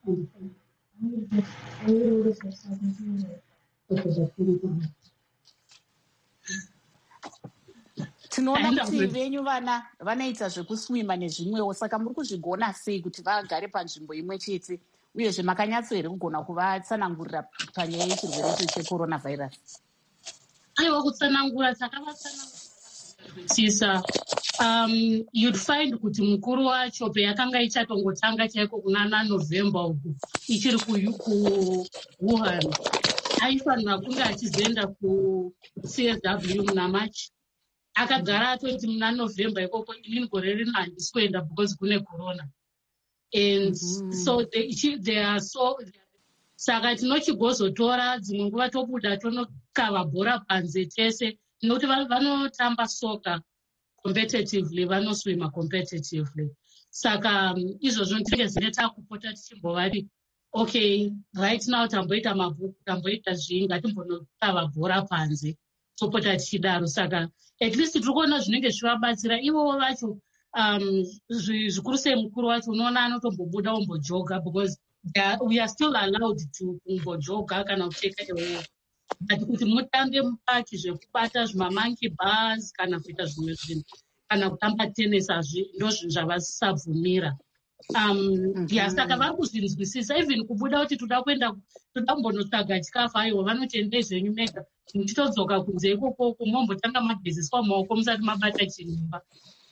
Tinoona kuti venyu vana vanoita zvekuswima nezvimwewo, saka muri kuzvigona sei kuti vagare panzvimbo imwe chete, uyezve makanyatso here kugona kuvatsanangurira panyaya yechirwere checoronavirus? Aiwa, kutsanangura takavatsanangurisa. You'd find kuti mukuru wacho peyakanga ichatongotanga chaiko kunana November uku ichiri kuWuhan, aifanira kunge achizoenda kuCSW muna March. Akagara atoti muna November ikoko inini gore rino handisi kuenda because kune corona. And so they are so, saka tinochigozotora dzimwe nguva tobuda tonokava bhora panze tese, nokuti vanotamba soka competitively, vanoswima competitively. Saka izvozvo ndinenge zine takupota tichimbovari okay, right now tamboita mabhuku, tamboita zvii, ngatimbonokava bhora panze, topota tichidaro. Saka at least tiri kuona zvinenge zvivabatsira ivovo vacho. Zvikuru sei mukuru wacho unoona anotombobuda ombojoga, because we are still allowed to kumbojoga kana kupfeka ewo, but kuti mutambe mupaki zvekubata zvima-monkey bars kana kuita zvimwe zvinhu kana kutamba tennis ndo zvinhu zvavasabvumira. Saka vari kuzvinzwisisa, even kubuda kuti toda kumbonotsvaga chikafu, aiwa vanotendei zvenyu mega, muchitodzoka kunze ikoko mombotanga magezeswa maoko musati mabata chinimba.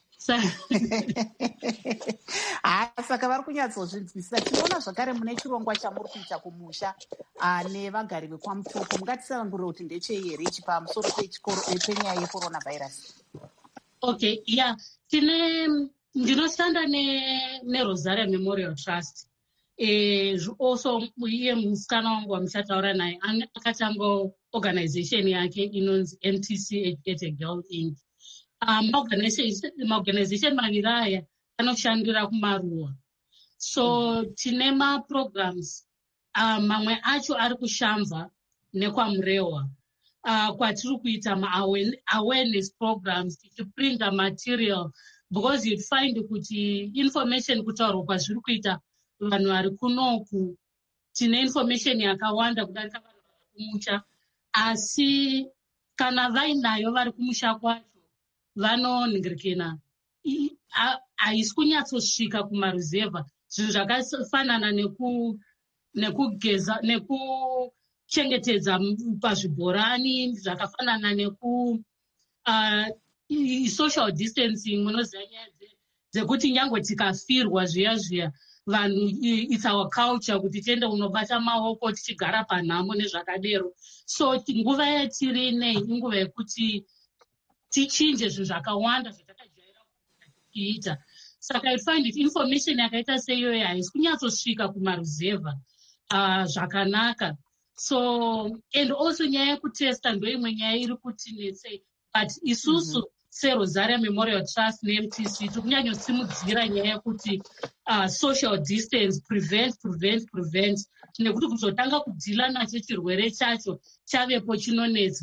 Saka vari kunyatsozvinzwisisa. Tinoona zvakare mune chirongwa chamuri kuita kumusha nevagari vekwamutoko. Mungatitsanangurire kuti ndechei here ichi pamusoro penyaya yecoronavirus? Okay, yeah. Ndinoshanda neRosaria Memorial Trust. Also, iye musikana wangu wamuchataura naye akatanga organization yake inonzi MTC Educate a Girl Inc. Maorganization maviri aya anoshandira kumaruwa. So tine maprograms, mamwe acho ari kushamva nekwamurewa, kwatiri kuita awareness programs, tichiprinta material, because you'd find kuti information kutaurwa kwazviri kuita vanhu vari kunoku, tine information yakawanda kudarika vanhu vari kumusha, asi kana vainayo vari kumusha kwacho vanoningirikina, haisi kunyatsosvika kumaruzevha. Zvinhu zvakafanana nekugeza, nekuchengetedza pazvibhorani, zvakafanana social distancing, munoziva nyaya dzekuti nyange tikafirwa zviya vanhu it's our culture kuti tiende unobata maoko tichigara panhamo nezvakadero. So nguva yatiri inei inguva yekuti tichinje zvinhu zvakawanda zvatakajaira kuita. Saka I find it information yakaita seiyoyo haisi kunyatsosvika kumaruzevha zvakanaka. So and also nyaya yekutesta ndoimwe nyaya iri kutinetsei, but isusu seRosaria Memorial Trust neMTC tiri kunyanyosimudzira nyaya yekuti social distance, prevent nekuti kuzotanga kudhila nacho chirwere chacho chavepo chinonetsa.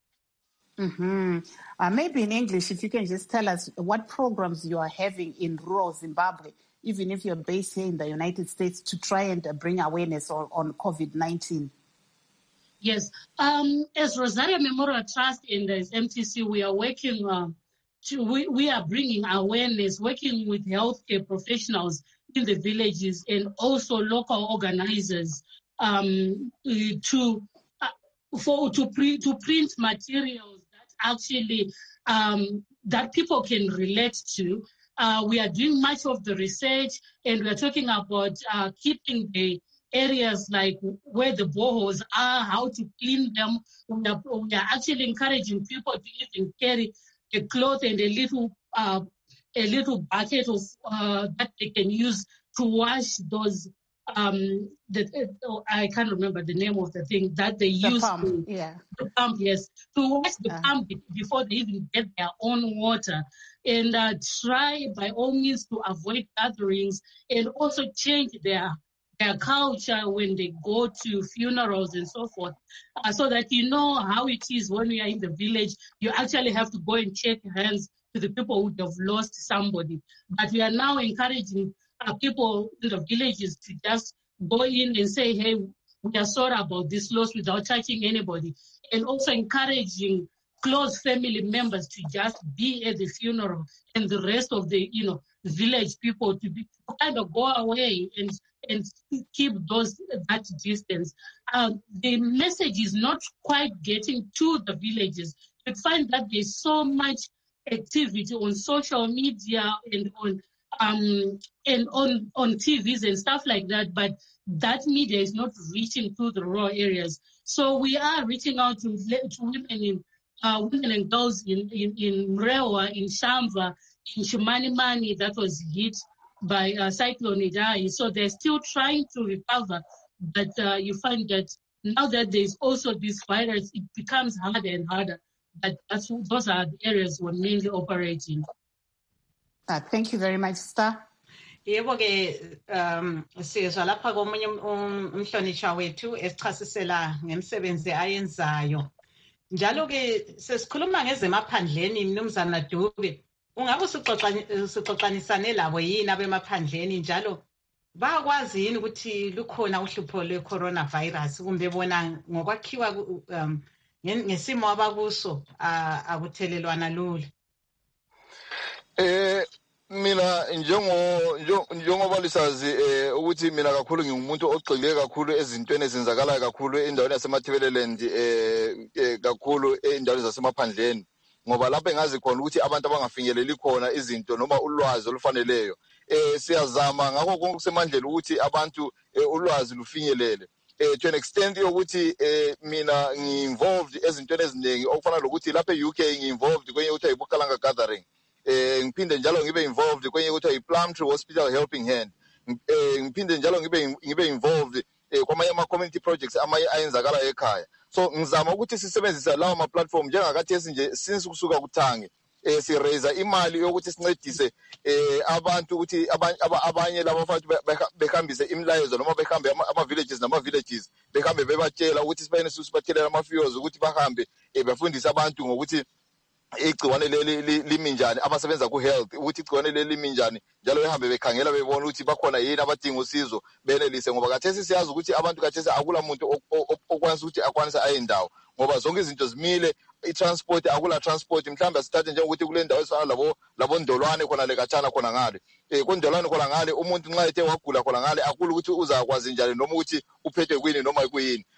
Maybe in English, if you can just tell us what programs you are having in rural Zimbabwe, even if you're based here in the United States, to try and bring awareness on COVID-19. Yes. As Rosaria Memorial Trust and as MTC, we are working we are bringing awareness, working with healthcare professionals in the villages and also local organizers to print materials that actually that people can relate to. We are doing much of the research, and we are talking about keeping the areas like where the boreholes are, how to clean them. We are actually encouraging people to even carry a cloth and a little bucket of that they can use to wash those. I can't remember the name of the thing that they use. The pump, yes, to wash the pump before they even get their own water, and try by all means to avoid gatherings and also change their culture when they go to funerals and so forth, so that you know how it is when we are in the village. You actually have to go and shake hands to the people who have lost somebody. But we are now encouraging people in the villages to just go in and say, hey, we are sorry about this loss without touching anybody. And also encouraging close family members to just be at the funeral, and the rest of the village people to kind of go away and keep that distance. The message is not quite getting to the villages. You find that there's so much activity on social media and on TVs and stuff like that, but that media is not reaching to the rural areas. So we are reaching out to women and girls in Mrewa, in Shamva, in Shumanimani that was hit by Cyclone Idai. So they're still trying to recover, but you find that now that there's also this virus, it becomes harder and harder. But those are the areas we're mainly operating. Thank you very much, Sister. Yebo ke sizwa lapha komunye umhlonishwa wethu esichasisela ngemsebenzi ayenzayo. Njalo ke sesikhuluma ngezemaphandleni, Mnumzana Dube, ungabe usuxoxanisane labo yini abemaphandleni, njalo bakwazi yini ukuthi lukhona uhlupho lwe-coronavirus, kumbe bona ngokwakhiwa ngesimo abakuso akuthelelwana lula? Mina njengoba lisazi ukuthi mina kakhulu ngingumuntu ogxile kakhulu ezintweni ezenzakalayo kakhulu endaweni yaseMathebeleland kakhulu endaweni zasemaphandleni, ngoba lapho engazi khona ukuthi abantu abangafinyeleli khona izinto noma ulwazi olufaneleyo. Siyazama ngakho konke kusemandleni ukuthi abantu ulwazi lufinyelele. To an extent yokuthi mina ngi-involved ezintweni eziningi okufana lokuthi lapha e-UK ngi-involved kwenye ukuthi ayibukalanga gathering. Ngiphinde njalo ngibe involved kwenye ukuthi ayi-Plumtree Hospital Helping Hand. Ngiphinde njalo ngibe involved kwamanye ama-community projects amanye ayenzakala ekhaya. So ngizama ukuthi sisebenzisa lawo ma-platform njengakathesi nje since kusuka kuThange. Si-raise imali yokuthi sincedise abantu ukuthi abanye laba bafanele behambise imilayezo noma behambe ama-villages nama-villages behambe bebatshela ukuthi sibayene sibathelela ama-fios ukuthi bahambe bafundise abantu ngokuthi igciwane limi njani, abasebenza ku-health ukuthi igciwane limi njani, njalo behambe bekhangela bebona ukuthi bakhona yini abadinga usizo benelise, ngoba kathesi siyazi ukuthi abantu kathesi akula muntu okwanisa ukuthi akwanise ayindawo, ngoba zonke izinto zimile. I-transport akula transport, mhlawumbe asithathe njengokuthi kule ndawo ezifana labo Ndolwane khona le Katshana khona ngale kuNdolwane khona ngale umuntu nxa ethe wagula khona ngale akula ukuthi uzakwazi njani noma ukuthi uphethwe kwini noma kuyini,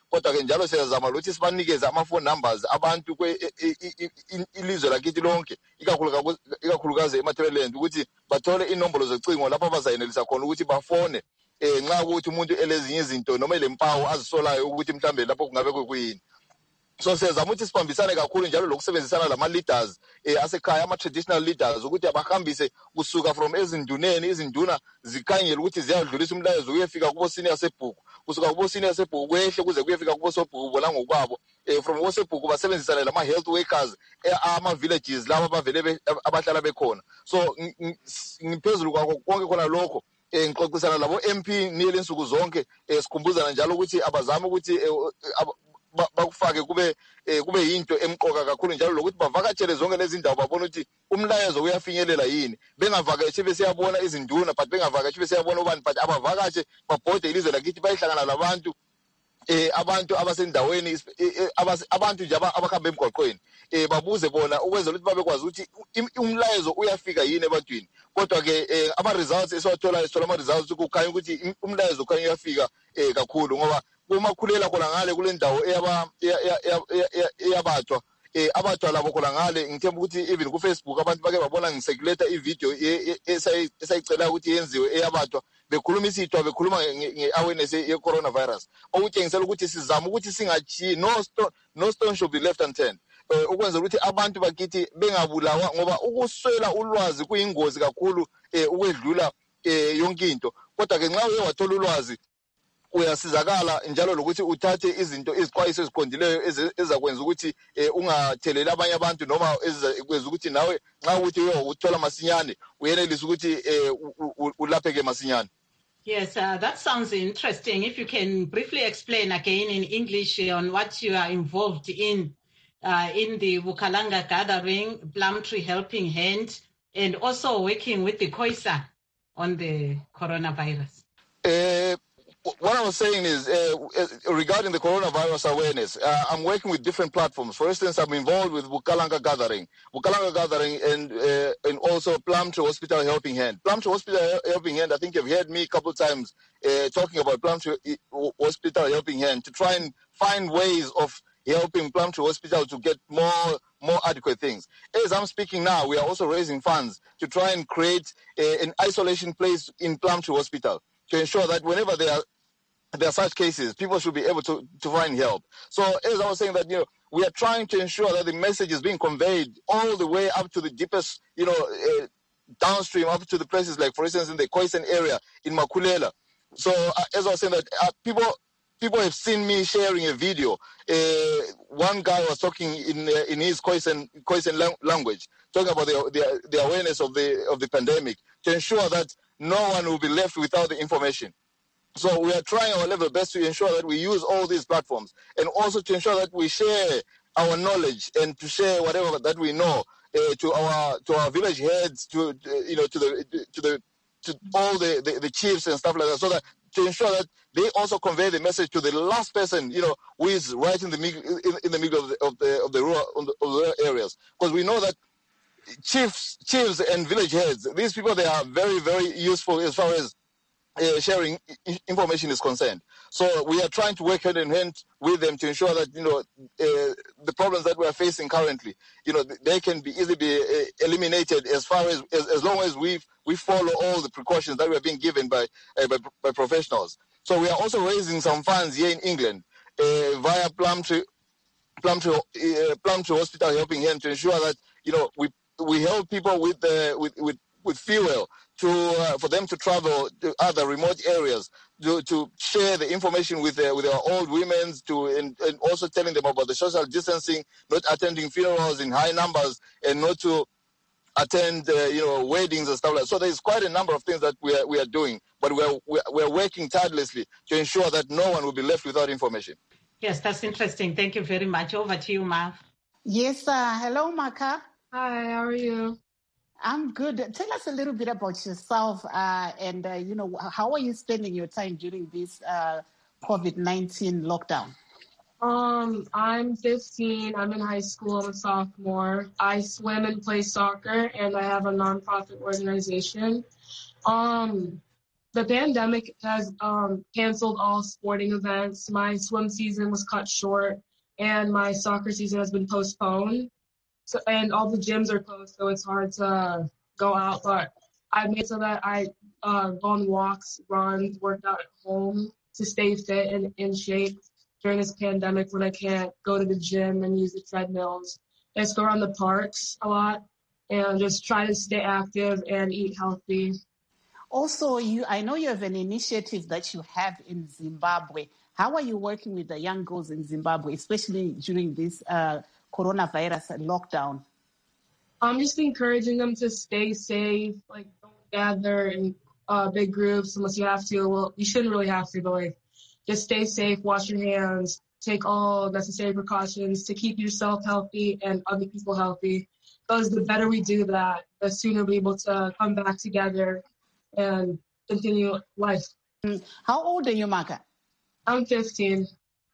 kodwa-ke njalo siyazama ukuthi sibanikeze ama-phone numbers abantu ilizwe lakithi lonke ikakhulukazi eMatabeleland ukuthi bathole inombolo zocingo lapho abazayenelisa khona ukuthi bafone nxa ukuthi umuntu elezinye izinto noma elempawu azisolayo ukuthi mhlambe lapho kungabe kuyini. So siyazama ukuthi sibambisane kakhulu njalo lokusebenzisana lama-leaders asekhaya, ama-traditional leaders, ukuthi abahambise kusuka from ezinduneni, izinduna zikhangele ukuthi ziyadlulisa umlayezo kuyefika kubo-senior sebhuku, kusuka kubo-senior sebhuku kwehle kuze kuyefika kubo-sobhuku bona ngokwabo. From kubo-sebhuku basebenzisane lama-health workers ama-villages laba abahlala bekhona. So ngiphezulu kwakho konke khona lokho ngixoxisana labo-MP nile nsuku zonke sikhumbuzana njalo ukuthi abazame ukuthi bakufake kube yinto emqoka kakhulu njalo lokuthi bavakatshele zonke lezi ndawo babona ukuthi umlayezo uyafinyelela yini, bengavakashi besiyabona izinduna but bengavakashi besiyabona ubani but abavakatshe babhode ilizwe lakithi bayihlangana labantu abantu abasendaweni abantu nje abakhamba emgwaqweni babuze bona ukwenzela ukuthi babekwazi ukuthi umlayezo uyafika yini ebantwini. Kodwa-ke ama-results esiwathola ama-results kukhanya ukuthi umlayezo ukhanya uyafika kakhulu ngoba kumakhulela khona ngale kule ndawo eyabathwa abathwa labo khona ngale ngithemba ukuthi even ku-Facebook abantu bake babona ngiseculator ivideo esayicela ukuthi yenziwe eyabathwa bekhuluma isithwa bekhuluma nge-awareness ye-coronavirus okutshengisela ukuthi sizama ukuthi singachiyi no stone should be left unturned ukwenzela ukuthi abantu bakithi bengabulawa ngoba ukuswela ulwazi kuyingozi kakhulu ukwedlula yonke into. Kodwa-ke nxa uye wathola ulwazi uyasizakala njalo lokuthi uthathe izinto izixwayiso eziqondileyo ezakwenza ukuthi ungatheleli abanye abantu noma ezakwenza ukuthi nawe nxa ukuthi uthola masinyane uyenelisa ukuthi ulapheke masinyane. Yes, that sounds interesting. If you can briefly explain again in English on what you are involved in the Vukalanga Gathering, Plumtree Helping Hand, and also working with the COISA on the coronavirus. What I was saying is regarding the coronavirus awareness, I'm working with different platforms. For instance, I'm involved with Vukalanga Gathering, and also Plumtree Hospital Helping Hand. Plumtree Hospital Helping Hand, I think you've heard me a couple of times talking about Plumtree Hospital Helping Hand to try and find ways of helping Plumtree Hospital to get more adequate things. As I'm speaking now, we are also raising funds to try and create an isolation place in Plumtree Hospital to ensure that whenever there are such cases, people should be able to find help. So as I was saying that, we are trying to ensure that the message is being conveyed all the way up to the deepest, downstream, up to the places like, for instance, in the Khoisan area, in Makulela. So as I was saying that people have seen me sharing a video. One guy was talking in his Khoisan language, talking about the awareness of the pandemic to ensure that no one will be left without the information. So we are trying our level best to ensure that we use all these platforms and also to ensure that we share our knowledge and to share whatever that we know to our village heads, to all the chiefs and stuff like that, so that to ensure that they also convey the message to the last person, who is right in the middle of the rural areas, because we know that chiefs and village heads, these people, they are very, very useful as far as sharing information is concerned. So we are trying to work hand in hand with them to ensure that the problems that we are facing currently, they can be easily eliminated as far as long as we follow all the precautions that we are being given by professionals. So we are also raising some funds here in England via Plumtree Hospital Helping Hand to ensure that we help people with fuel for them to travel to other remote areas, to share the information with our old women, and also telling them about the social distancing, not attending funerals in high numbers, and not to attend weddings and stuff like that. So there's quite a number of things that we are doing, but we're working tirelessly to ensure that no one will be left without information. Yes, that's interesting. Thank you very much. Over to you, Marv. Yes, hello, Maka. Hi, how are you? I'm good. Tell us a little bit about yourself and, how are you spending your time during this COVID-19 lockdown? I'm 15. I'm in high school. I'm a sophomore. I swim and play soccer, and I have a nonprofit organization. The the pandemic has canceled all sporting events. My swim season was cut short, and my soccer season has been postponed. So, and all the gyms are closed, so it's hard to go out. But I made so that I go on walks, runs, work out at home to stay fit and in shape during this pandemic when I can't go to the gym and use the treadmills. I just go around the parks a lot and just try to stay active and eat healthy. Also, I know you have an initiative that you have in Zimbabwe. How are you working with the young girls in Zimbabwe, especially during this coronavirus lockdown? I'm just encouraging them to stay safe, like don't gather in big groups unless you have to. Well, you shouldn't really have to, but like just stay safe, wash your hands, take all necessary precautions to keep yourself healthy and other people healthy. Because the better we do that, the sooner we're able to come back together and continue life. How old are you, Maka? I'm 15.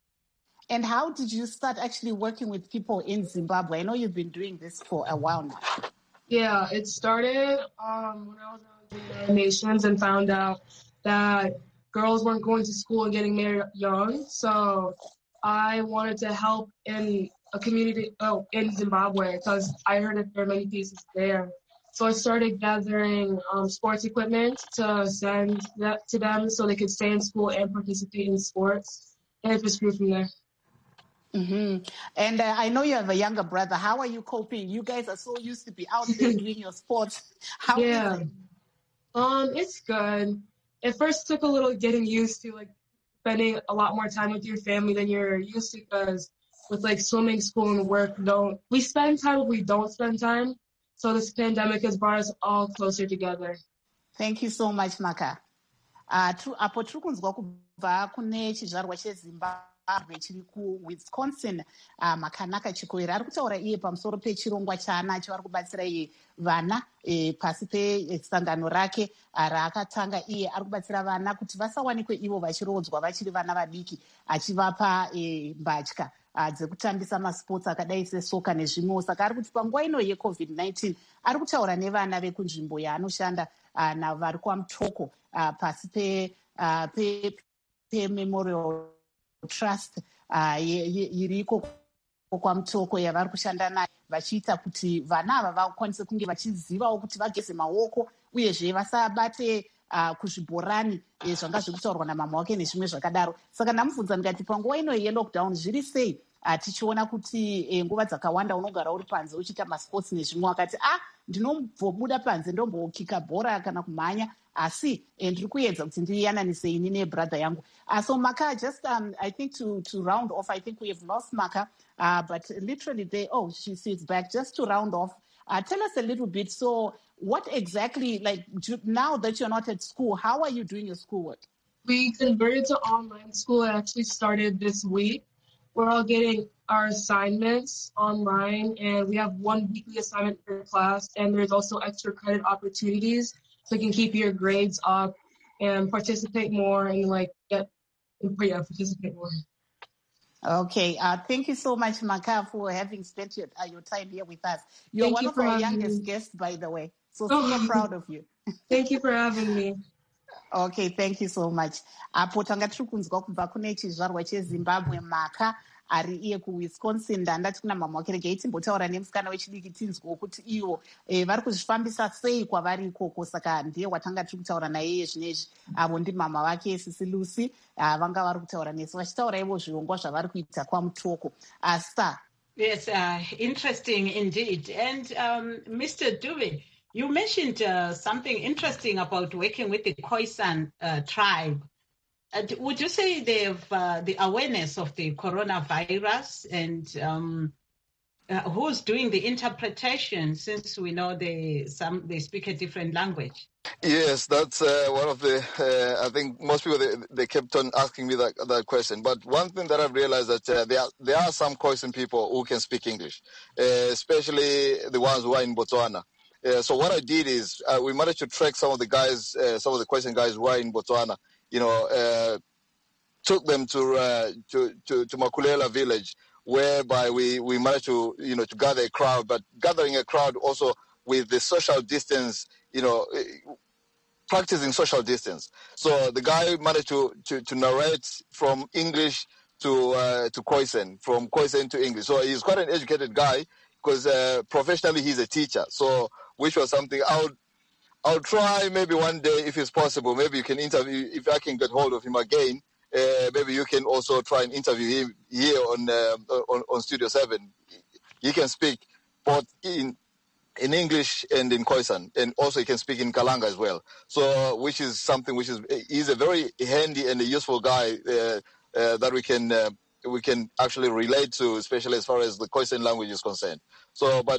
And how did you start actually working with people in Zimbabwe? I know you've been doing this for a while now. Yeah, it started when I was in the United Nations and found out that girls weren't going to school and getting married young. So I wanted to help in a community in Zimbabwe because I heard that there are many cases there. So I started gathering sports equipment to send that to them so they could stay in school and participate in sports. And it just grew from there. Mm-hmm. And I know you have a younger brother. How are you coping? You guys are so used to be out there doing your sports. How is it? It's good. It first took a little getting used to like spending a lot more time with your family than you're used to because with like swimming, school, and work, we spend time, but we don't spend time. So this pandemic has brought us all closer together. Thank you so much, Maka. Apo tiri kunzwa kubva kune chizvarwa chezimbabwe chiri kuwisconsin, Makanaka Chikoira ari kutaura iye pamusoro pechirongwa chaanacho ari kubatsira iye vana pasi pesangano rake raakatanga. Iye ari kubatsira vana kuti vasawanikwe ivo vachirodzwa vachiri vana vadiki, achivapa mbatya dzekutambisa masports akadai sesoka nezvimwewo. Saka ari kuti panguva ino yeCovid-19 ari kutaura nevana vekunzvimbo yaanoshanda navari kwaMutoko pasi peMemorial Trust iriko kwaMutoko yavari kushanda nayo, vachiita kuti vana ava vakwanise kunge vachizivawo kuti vageze maoko uyezve vasabate kuzvibhorani zvanga zviri kutaurwa namama wake nezvimwe zvakadaro. Saka ndamubvunza ndikati panguva ino yelockdown zviri sei? Tichiona kuti nguva dzakawanda unogara uri panze uchiita masports nezvimwe. Akati ndinombobuda panze ndombokika bhora kana kumhanya, asi ndiri kuedza kuti ndiyananise ini nebrother yangu. So Maka, just I think to round off, I think we have lost Maka, but literally she's back. Just to round off, tell us a little bit. So what exactly, like now that you're not at school, how are you doing your schoolwork? We converted to online school. It actually started this week. We're all getting our assignments online, and we have one weekly assignment per class, and there's also extra credit opportunities so you can keep your grades up and participate more and participate more. Okay, thank you so much, Maka, for having spent your time here with us. You're one of our youngest guests, by the way, so super proud of you. Thank you for having me. Okay, thank you so much. Apo tanga tiri kunzwa kubva kune chizvarwa cheZimbabwe, Maka ari iye kuWisconsin. Ndandati kuna mama wake regai timbotaura nemusikana wechidiki tinzwewo kuti ivo vari kuzvifambisa sei kwavari ikoko. Saka ndiye watanga tiri kutaura naye zvinezvi. Avo ndi mama vake Sisi Lucy, vanga vari kutaura nesu vachitaura ivo zvirongwa zvavari kuita kwaMutoko. Star. Yes, interesting indeed. And Mr. Dube, you mentioned something interesting about working with the Khoisan tribe. Would you say they have the awareness of the coronavirus, and who's doing the interpretation, since we know they speak a different language? Yes, that's one of the, I think most people, they kept on asking me that question. But one thing that I've realized that there are some Khoisan people who can speak English, especially the ones who are in Botswana. So what I did is we managed to track some of the guys, some of the Khoisan guys who are in Botswana, took them to Makulela village, whereby we managed to, to gather a crowd, but gathering a crowd also with the social distance, practicing social distance. So the guy managed to narrate from English to Khoisan, from Khoisan to English. So he's quite an educated guy because professionally he's a teacher. So which was something I'll try maybe one day if it's possible. Maybe you can interview, if I can get hold of him again. Maybe you can also try and interview him here on Studio 7. He can speak both in English and in Khoisan, and also he can speak in Kalanga as well. So, which is something he's a very handy and a useful guy that we can actually relate to, especially as far as the Khoisan language is concerned. So, but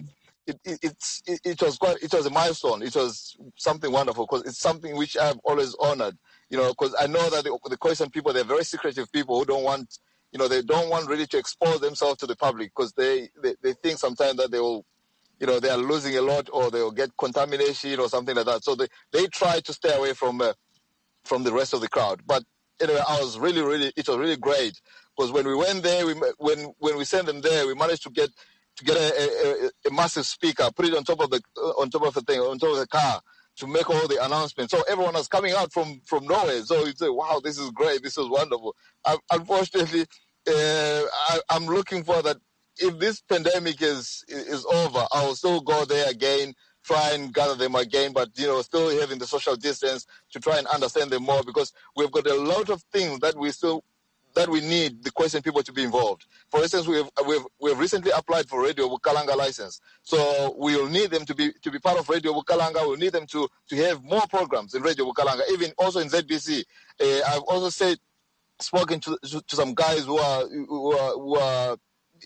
it was a milestone. It was something wonderful because it's something which I've always honored. Because I know that the Khoisan people, they're very secretive people who don't want, they don't want really to expose themselves to the public because they think sometimes that they will, they are losing a lot or they will get contamination or something like that. So they try to stay away from the rest of the crowd. But anyway, it was really great because when we went there, when we sent them there, we managed to get a massive speaker, put it on top of the car to make all the announcements. So everyone was coming out from nowhere. So you'd say, wow, this is great. This is wonderful. Unfortunately, I'm looking for that. If this pandemic is over, I will still go there again, try and gather them again, but, still having the social distance to try and understand them more because we've got a lot of things that we need the Khoisan people to be involved. For instance, we've recently applied for Radio Bukalanga license. So we'll need them to be part of Radio Bukalanga. We'll need them to have more programs in Radio Bukalanga, even also in ZBC. I've also spoken to some guys who are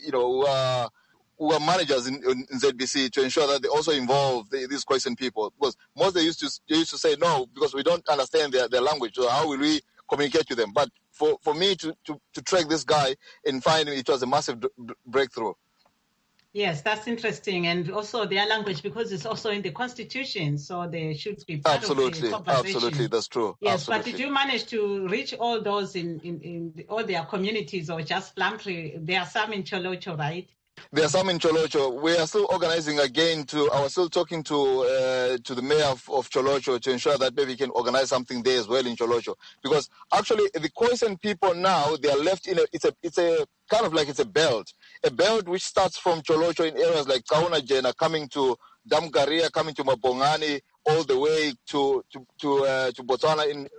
managers in ZBC to ensure that they also involve these Khoisan people. Because most they used to say no because we don't understand their language. So how will we communicate to them? But for me to track this guy and find him, it was a massive breakthrough. Yes, that's interesting. And also their language, because it's also in the Constitution, so they should be part of the conversation. Absolutely, that's true. Yes, absolutely. But did you manage to reach all those in all their communities or just Lamprey? There are some in Cholocho, right? There are some in Cholocho. We are still organizing again. I was still talking to the mayor of Cholocho to ensure that maybe we can organize something there as well in Cholocho. Because actually, the Khoisan people now, they are left in it's a kind of like it's a belt which starts from Cholocho in areas like Kauna Jena, coming to Damgaria, coming to Mabongani, all the way to Botswana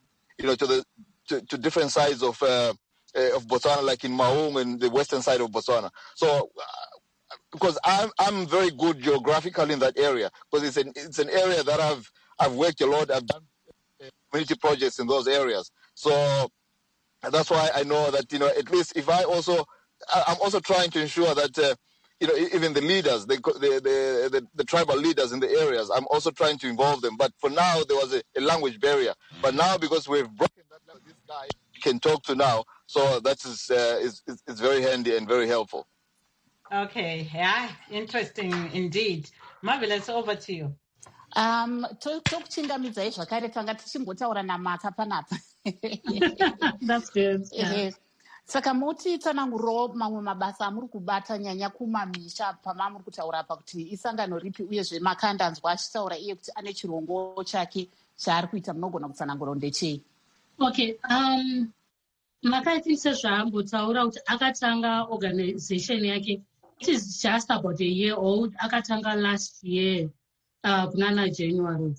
to different sides of Botswana, like in Maung and the western side of Botswana. So, because I'm very good geographically in that area, because it's an area that I've worked a lot. I've done community projects in those areas. So that's why I know that at least if I'm also trying to ensure that even the leaders, the tribal leaders in the areas, I'm also trying to involve them. But for now, there was a language barrier. But now, because we've broken that, this guy can talk to now. So that is very handy and very helpful. Okay, yeah, interesting indeed. Marvelous, over to you. Tokuchingamidzai zvakare tanga tichimbotaura namata panapa. That's good. Yeah. Saka muti tsananguro mamwe mabasa amuri kubata nyanya kumamisha pamamuri kutaura apa kuti isangano ripi uyezve makandanzwa achitaura iye kuti ane chirongo chake chaari kuita munogona kutsananguro ndechei? Okay, makaiti sezvaambotaura kuti akatanga organization yake, it is just about a year old. Akatanga last year kunana January.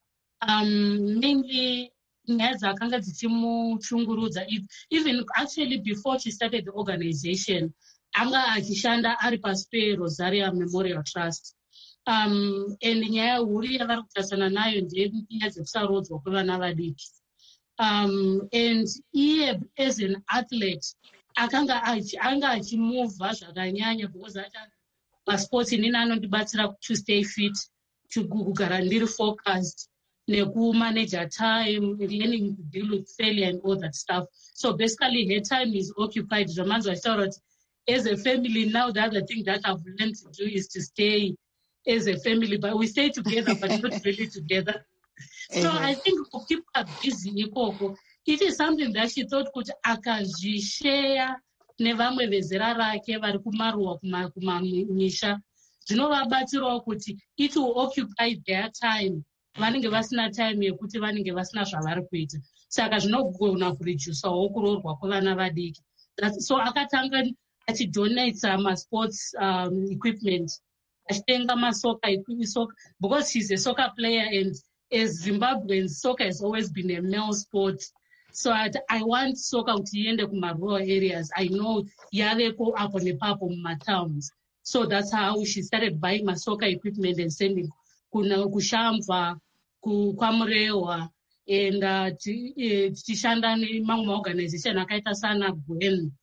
Mainly nyaya dzakanga dzichimuchungurudza, even actually before she started the organization, anga achishanda ari paSpey Rosaria Memorial Trust. And nyaya huru yavari kutarisana nayo ndeyanyaya dzekusarodzwa kwevana vadiki. And iye as an athlete anga achimuvha zvakanyanya because masports inini anondibatsira to stay fit, kugara ndiri focused, neku-manage time, learning to deal with failure and all that stuff. So basically her time is occupied. As a family now, the other thing that I've learned to do is to stay as a family, but we stay together but not really together. So I think to keep her busy, it is something that she thought kuti akazvishare nevamwe vezera rake vari kumaruwa kumamisha zvinovabatsirawo kuti it will occupy their time vanenge vasina time yekuti vanenge vasina zvavari kuita, saka zvinogona kuredusawo kuroorwa kwevana vadiki. So akatanga achidonata masports equipment, achitenga masoka, because she's a soccer player, and as Zimbabweans, soccer has always been a male sport. So I want soccer kuti iende kuma-rural areas. I know yaveko apo nepapo mumatowns. So that's how she started buying my soccer equipment and sending kushamva, kwamurewa, and tichishanda nemamwe maorganization akaita sana Gwen.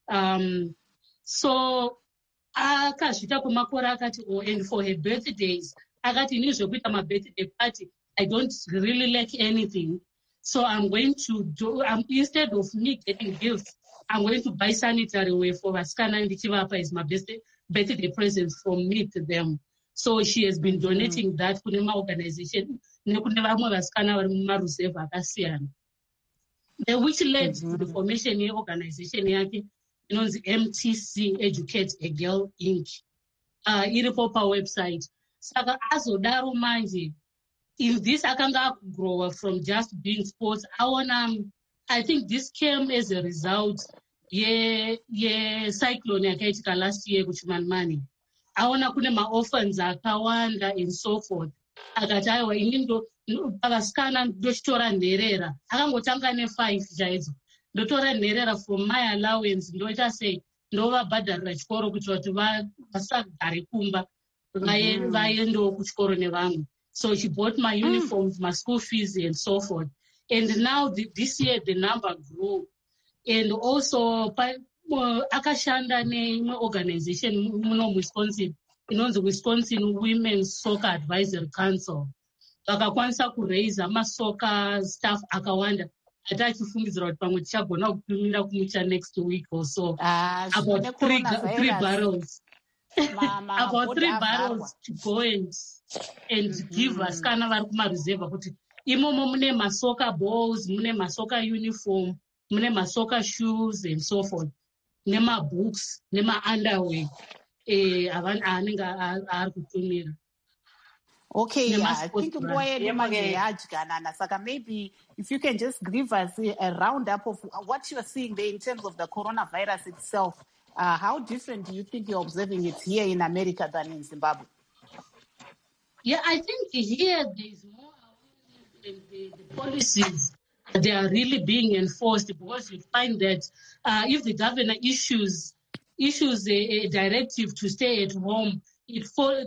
So akazvita kwemakore akati, and for her birthdays, akati ini zvekuita mabirthday party, I don't really like anything. So I'm going to do, instead of me getting gifts, I'm going to buy sanitary wear for vasikana ndichivapa as my birthday presents from me to them. So she has been donating that kune maorganization nekune vamwe vasikana vari mumaruzevha akasiyana. Which led to the formation yeorganization yake inonzi MTC Educate a Girl Inc. Iripo pawebsite. Saka azodaro manje, if this akanga grow from just being sports, I think this came as a result cyclone yakaitika last year kuChimanimani. Aona kune ma-orphans akawanda and so forth. Akati aiwa ini ndo vasikana ndochitora nherera. Akangotanga ne5 chaidzo. Ndotora nherera from my allowance, ndoita sei ndovabhadharira chikoro kuti vati vasagare kumba vaendewo kuchikoro nevamwe. So she bought my uniforms, my school fees, and so forth. And now this year the number grew. And also, akashanda neimwe organization muno Wisconsin, inonzi Wisconsin Women's Soccer Advisory Council. Vakakwanisa kuraise masoka staff akawanda. Ati achifungidzira kuti pamwe tichagona kupimira kumucha next week or so. About 3 barrels. About 3 barrels to go and give vasikana vari kumaruzevha kuti imomo mune masoka balls, mune masoka uniform, mune masoka shoes and so forth, nemabooks, nema-underwear anenge ari kutumira. Okay, yeah, I think nguva yedu manje yadyanana, saka maybe if you can just give us a roundup of what you're seeing there in terms of the coronavirus itself. How different do you think you're observing it here in America than in Zimbabwe? Yeah, I think here there's more awareness, and the policies, they are really being enforced, because you find that if the governor issues a directive to stay at home, it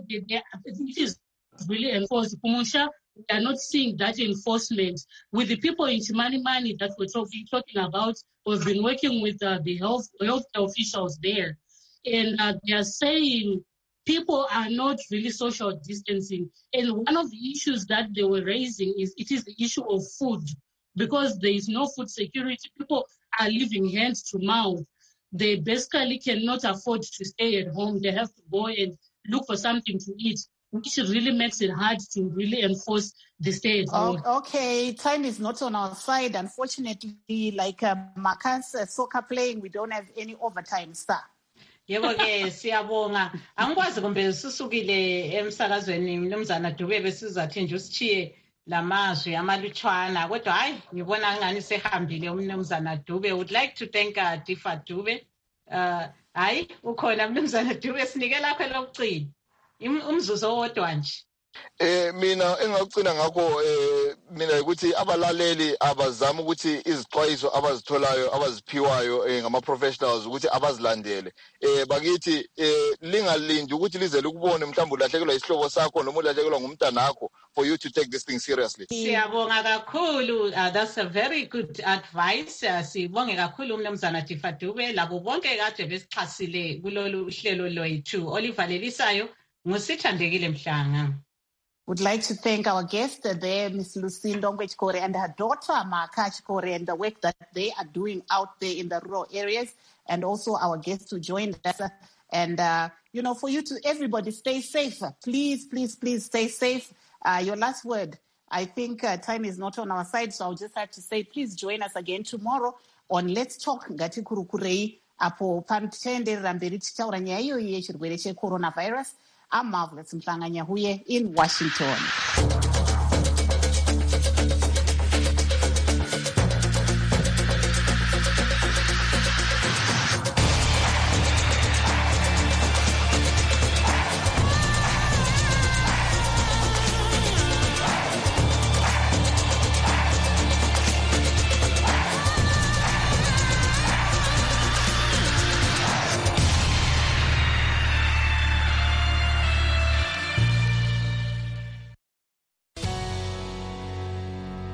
is really enforced. Kumusha, we are not seeing that enforcement. With the people in Chimanimani that we're talking about, we've been working with the health officials there, and they are saying people are not really social distancing. And one of the issues that they were raising is the issue of food, because there is no food security. People are living hand to mouth. They basically cannot afford to stay at home. They have to go and look for something to eat, which really makes it hard to really enforce the stay at home. Okay, time is not on our side. Unfortunately, like Makan's soccer playing, we don't have any overtime, sir. Yebo ke siyabonga. Angikwazi kumbe sisukile emsakazweni mnumzana Dube besizathi nje usichiye lamazwi amalutshwana, kodwa hayi ngibona ngani sehambile umnumzana Dube. Would like to thank Difa Dube. Hayi ukhona mnumzana Dube, sinike lakho lokucina umzuzu owodwa nje. Mina engakucina ngakho mina ukuthi abalaleli abazama ukuthi izixwayiso abazitholayo abaziphiwayo ngama professionals ukuthi abazilandele. Bakithi lingalindi ukuthi lize likubone mhlawumbe ulahlekelwa isihlobo sakho noma ulahlekelwa ngumntanakho, for you to take this thing seriously. Siyabonga kakhulu. That's a very good advice. Sibonge kakhulu umnumzana Difa Dube labo bonke kade besixhasile kulolu hlelo lwethu olivalelisayo ngusithandekile Mhlanga. Would like to thank our guest there, Ms. Lucindo Chikore, and her daughter, Maka Chikore, and the work that they are doing out there in the rural areas, and also our guests who joined us. And, for you to everybody, stay safe. Please, please, please stay safe. Your last word. I think time is not on our side, so I'll just have to say, please join us again tomorrow on Let's Talk Ngati Kurukurei apo pamtenderera mberi tichitaura nyaya iyoyi yechirwere checoronavirus. I'm Marvelous Mhlanga Nyahuye in Washington.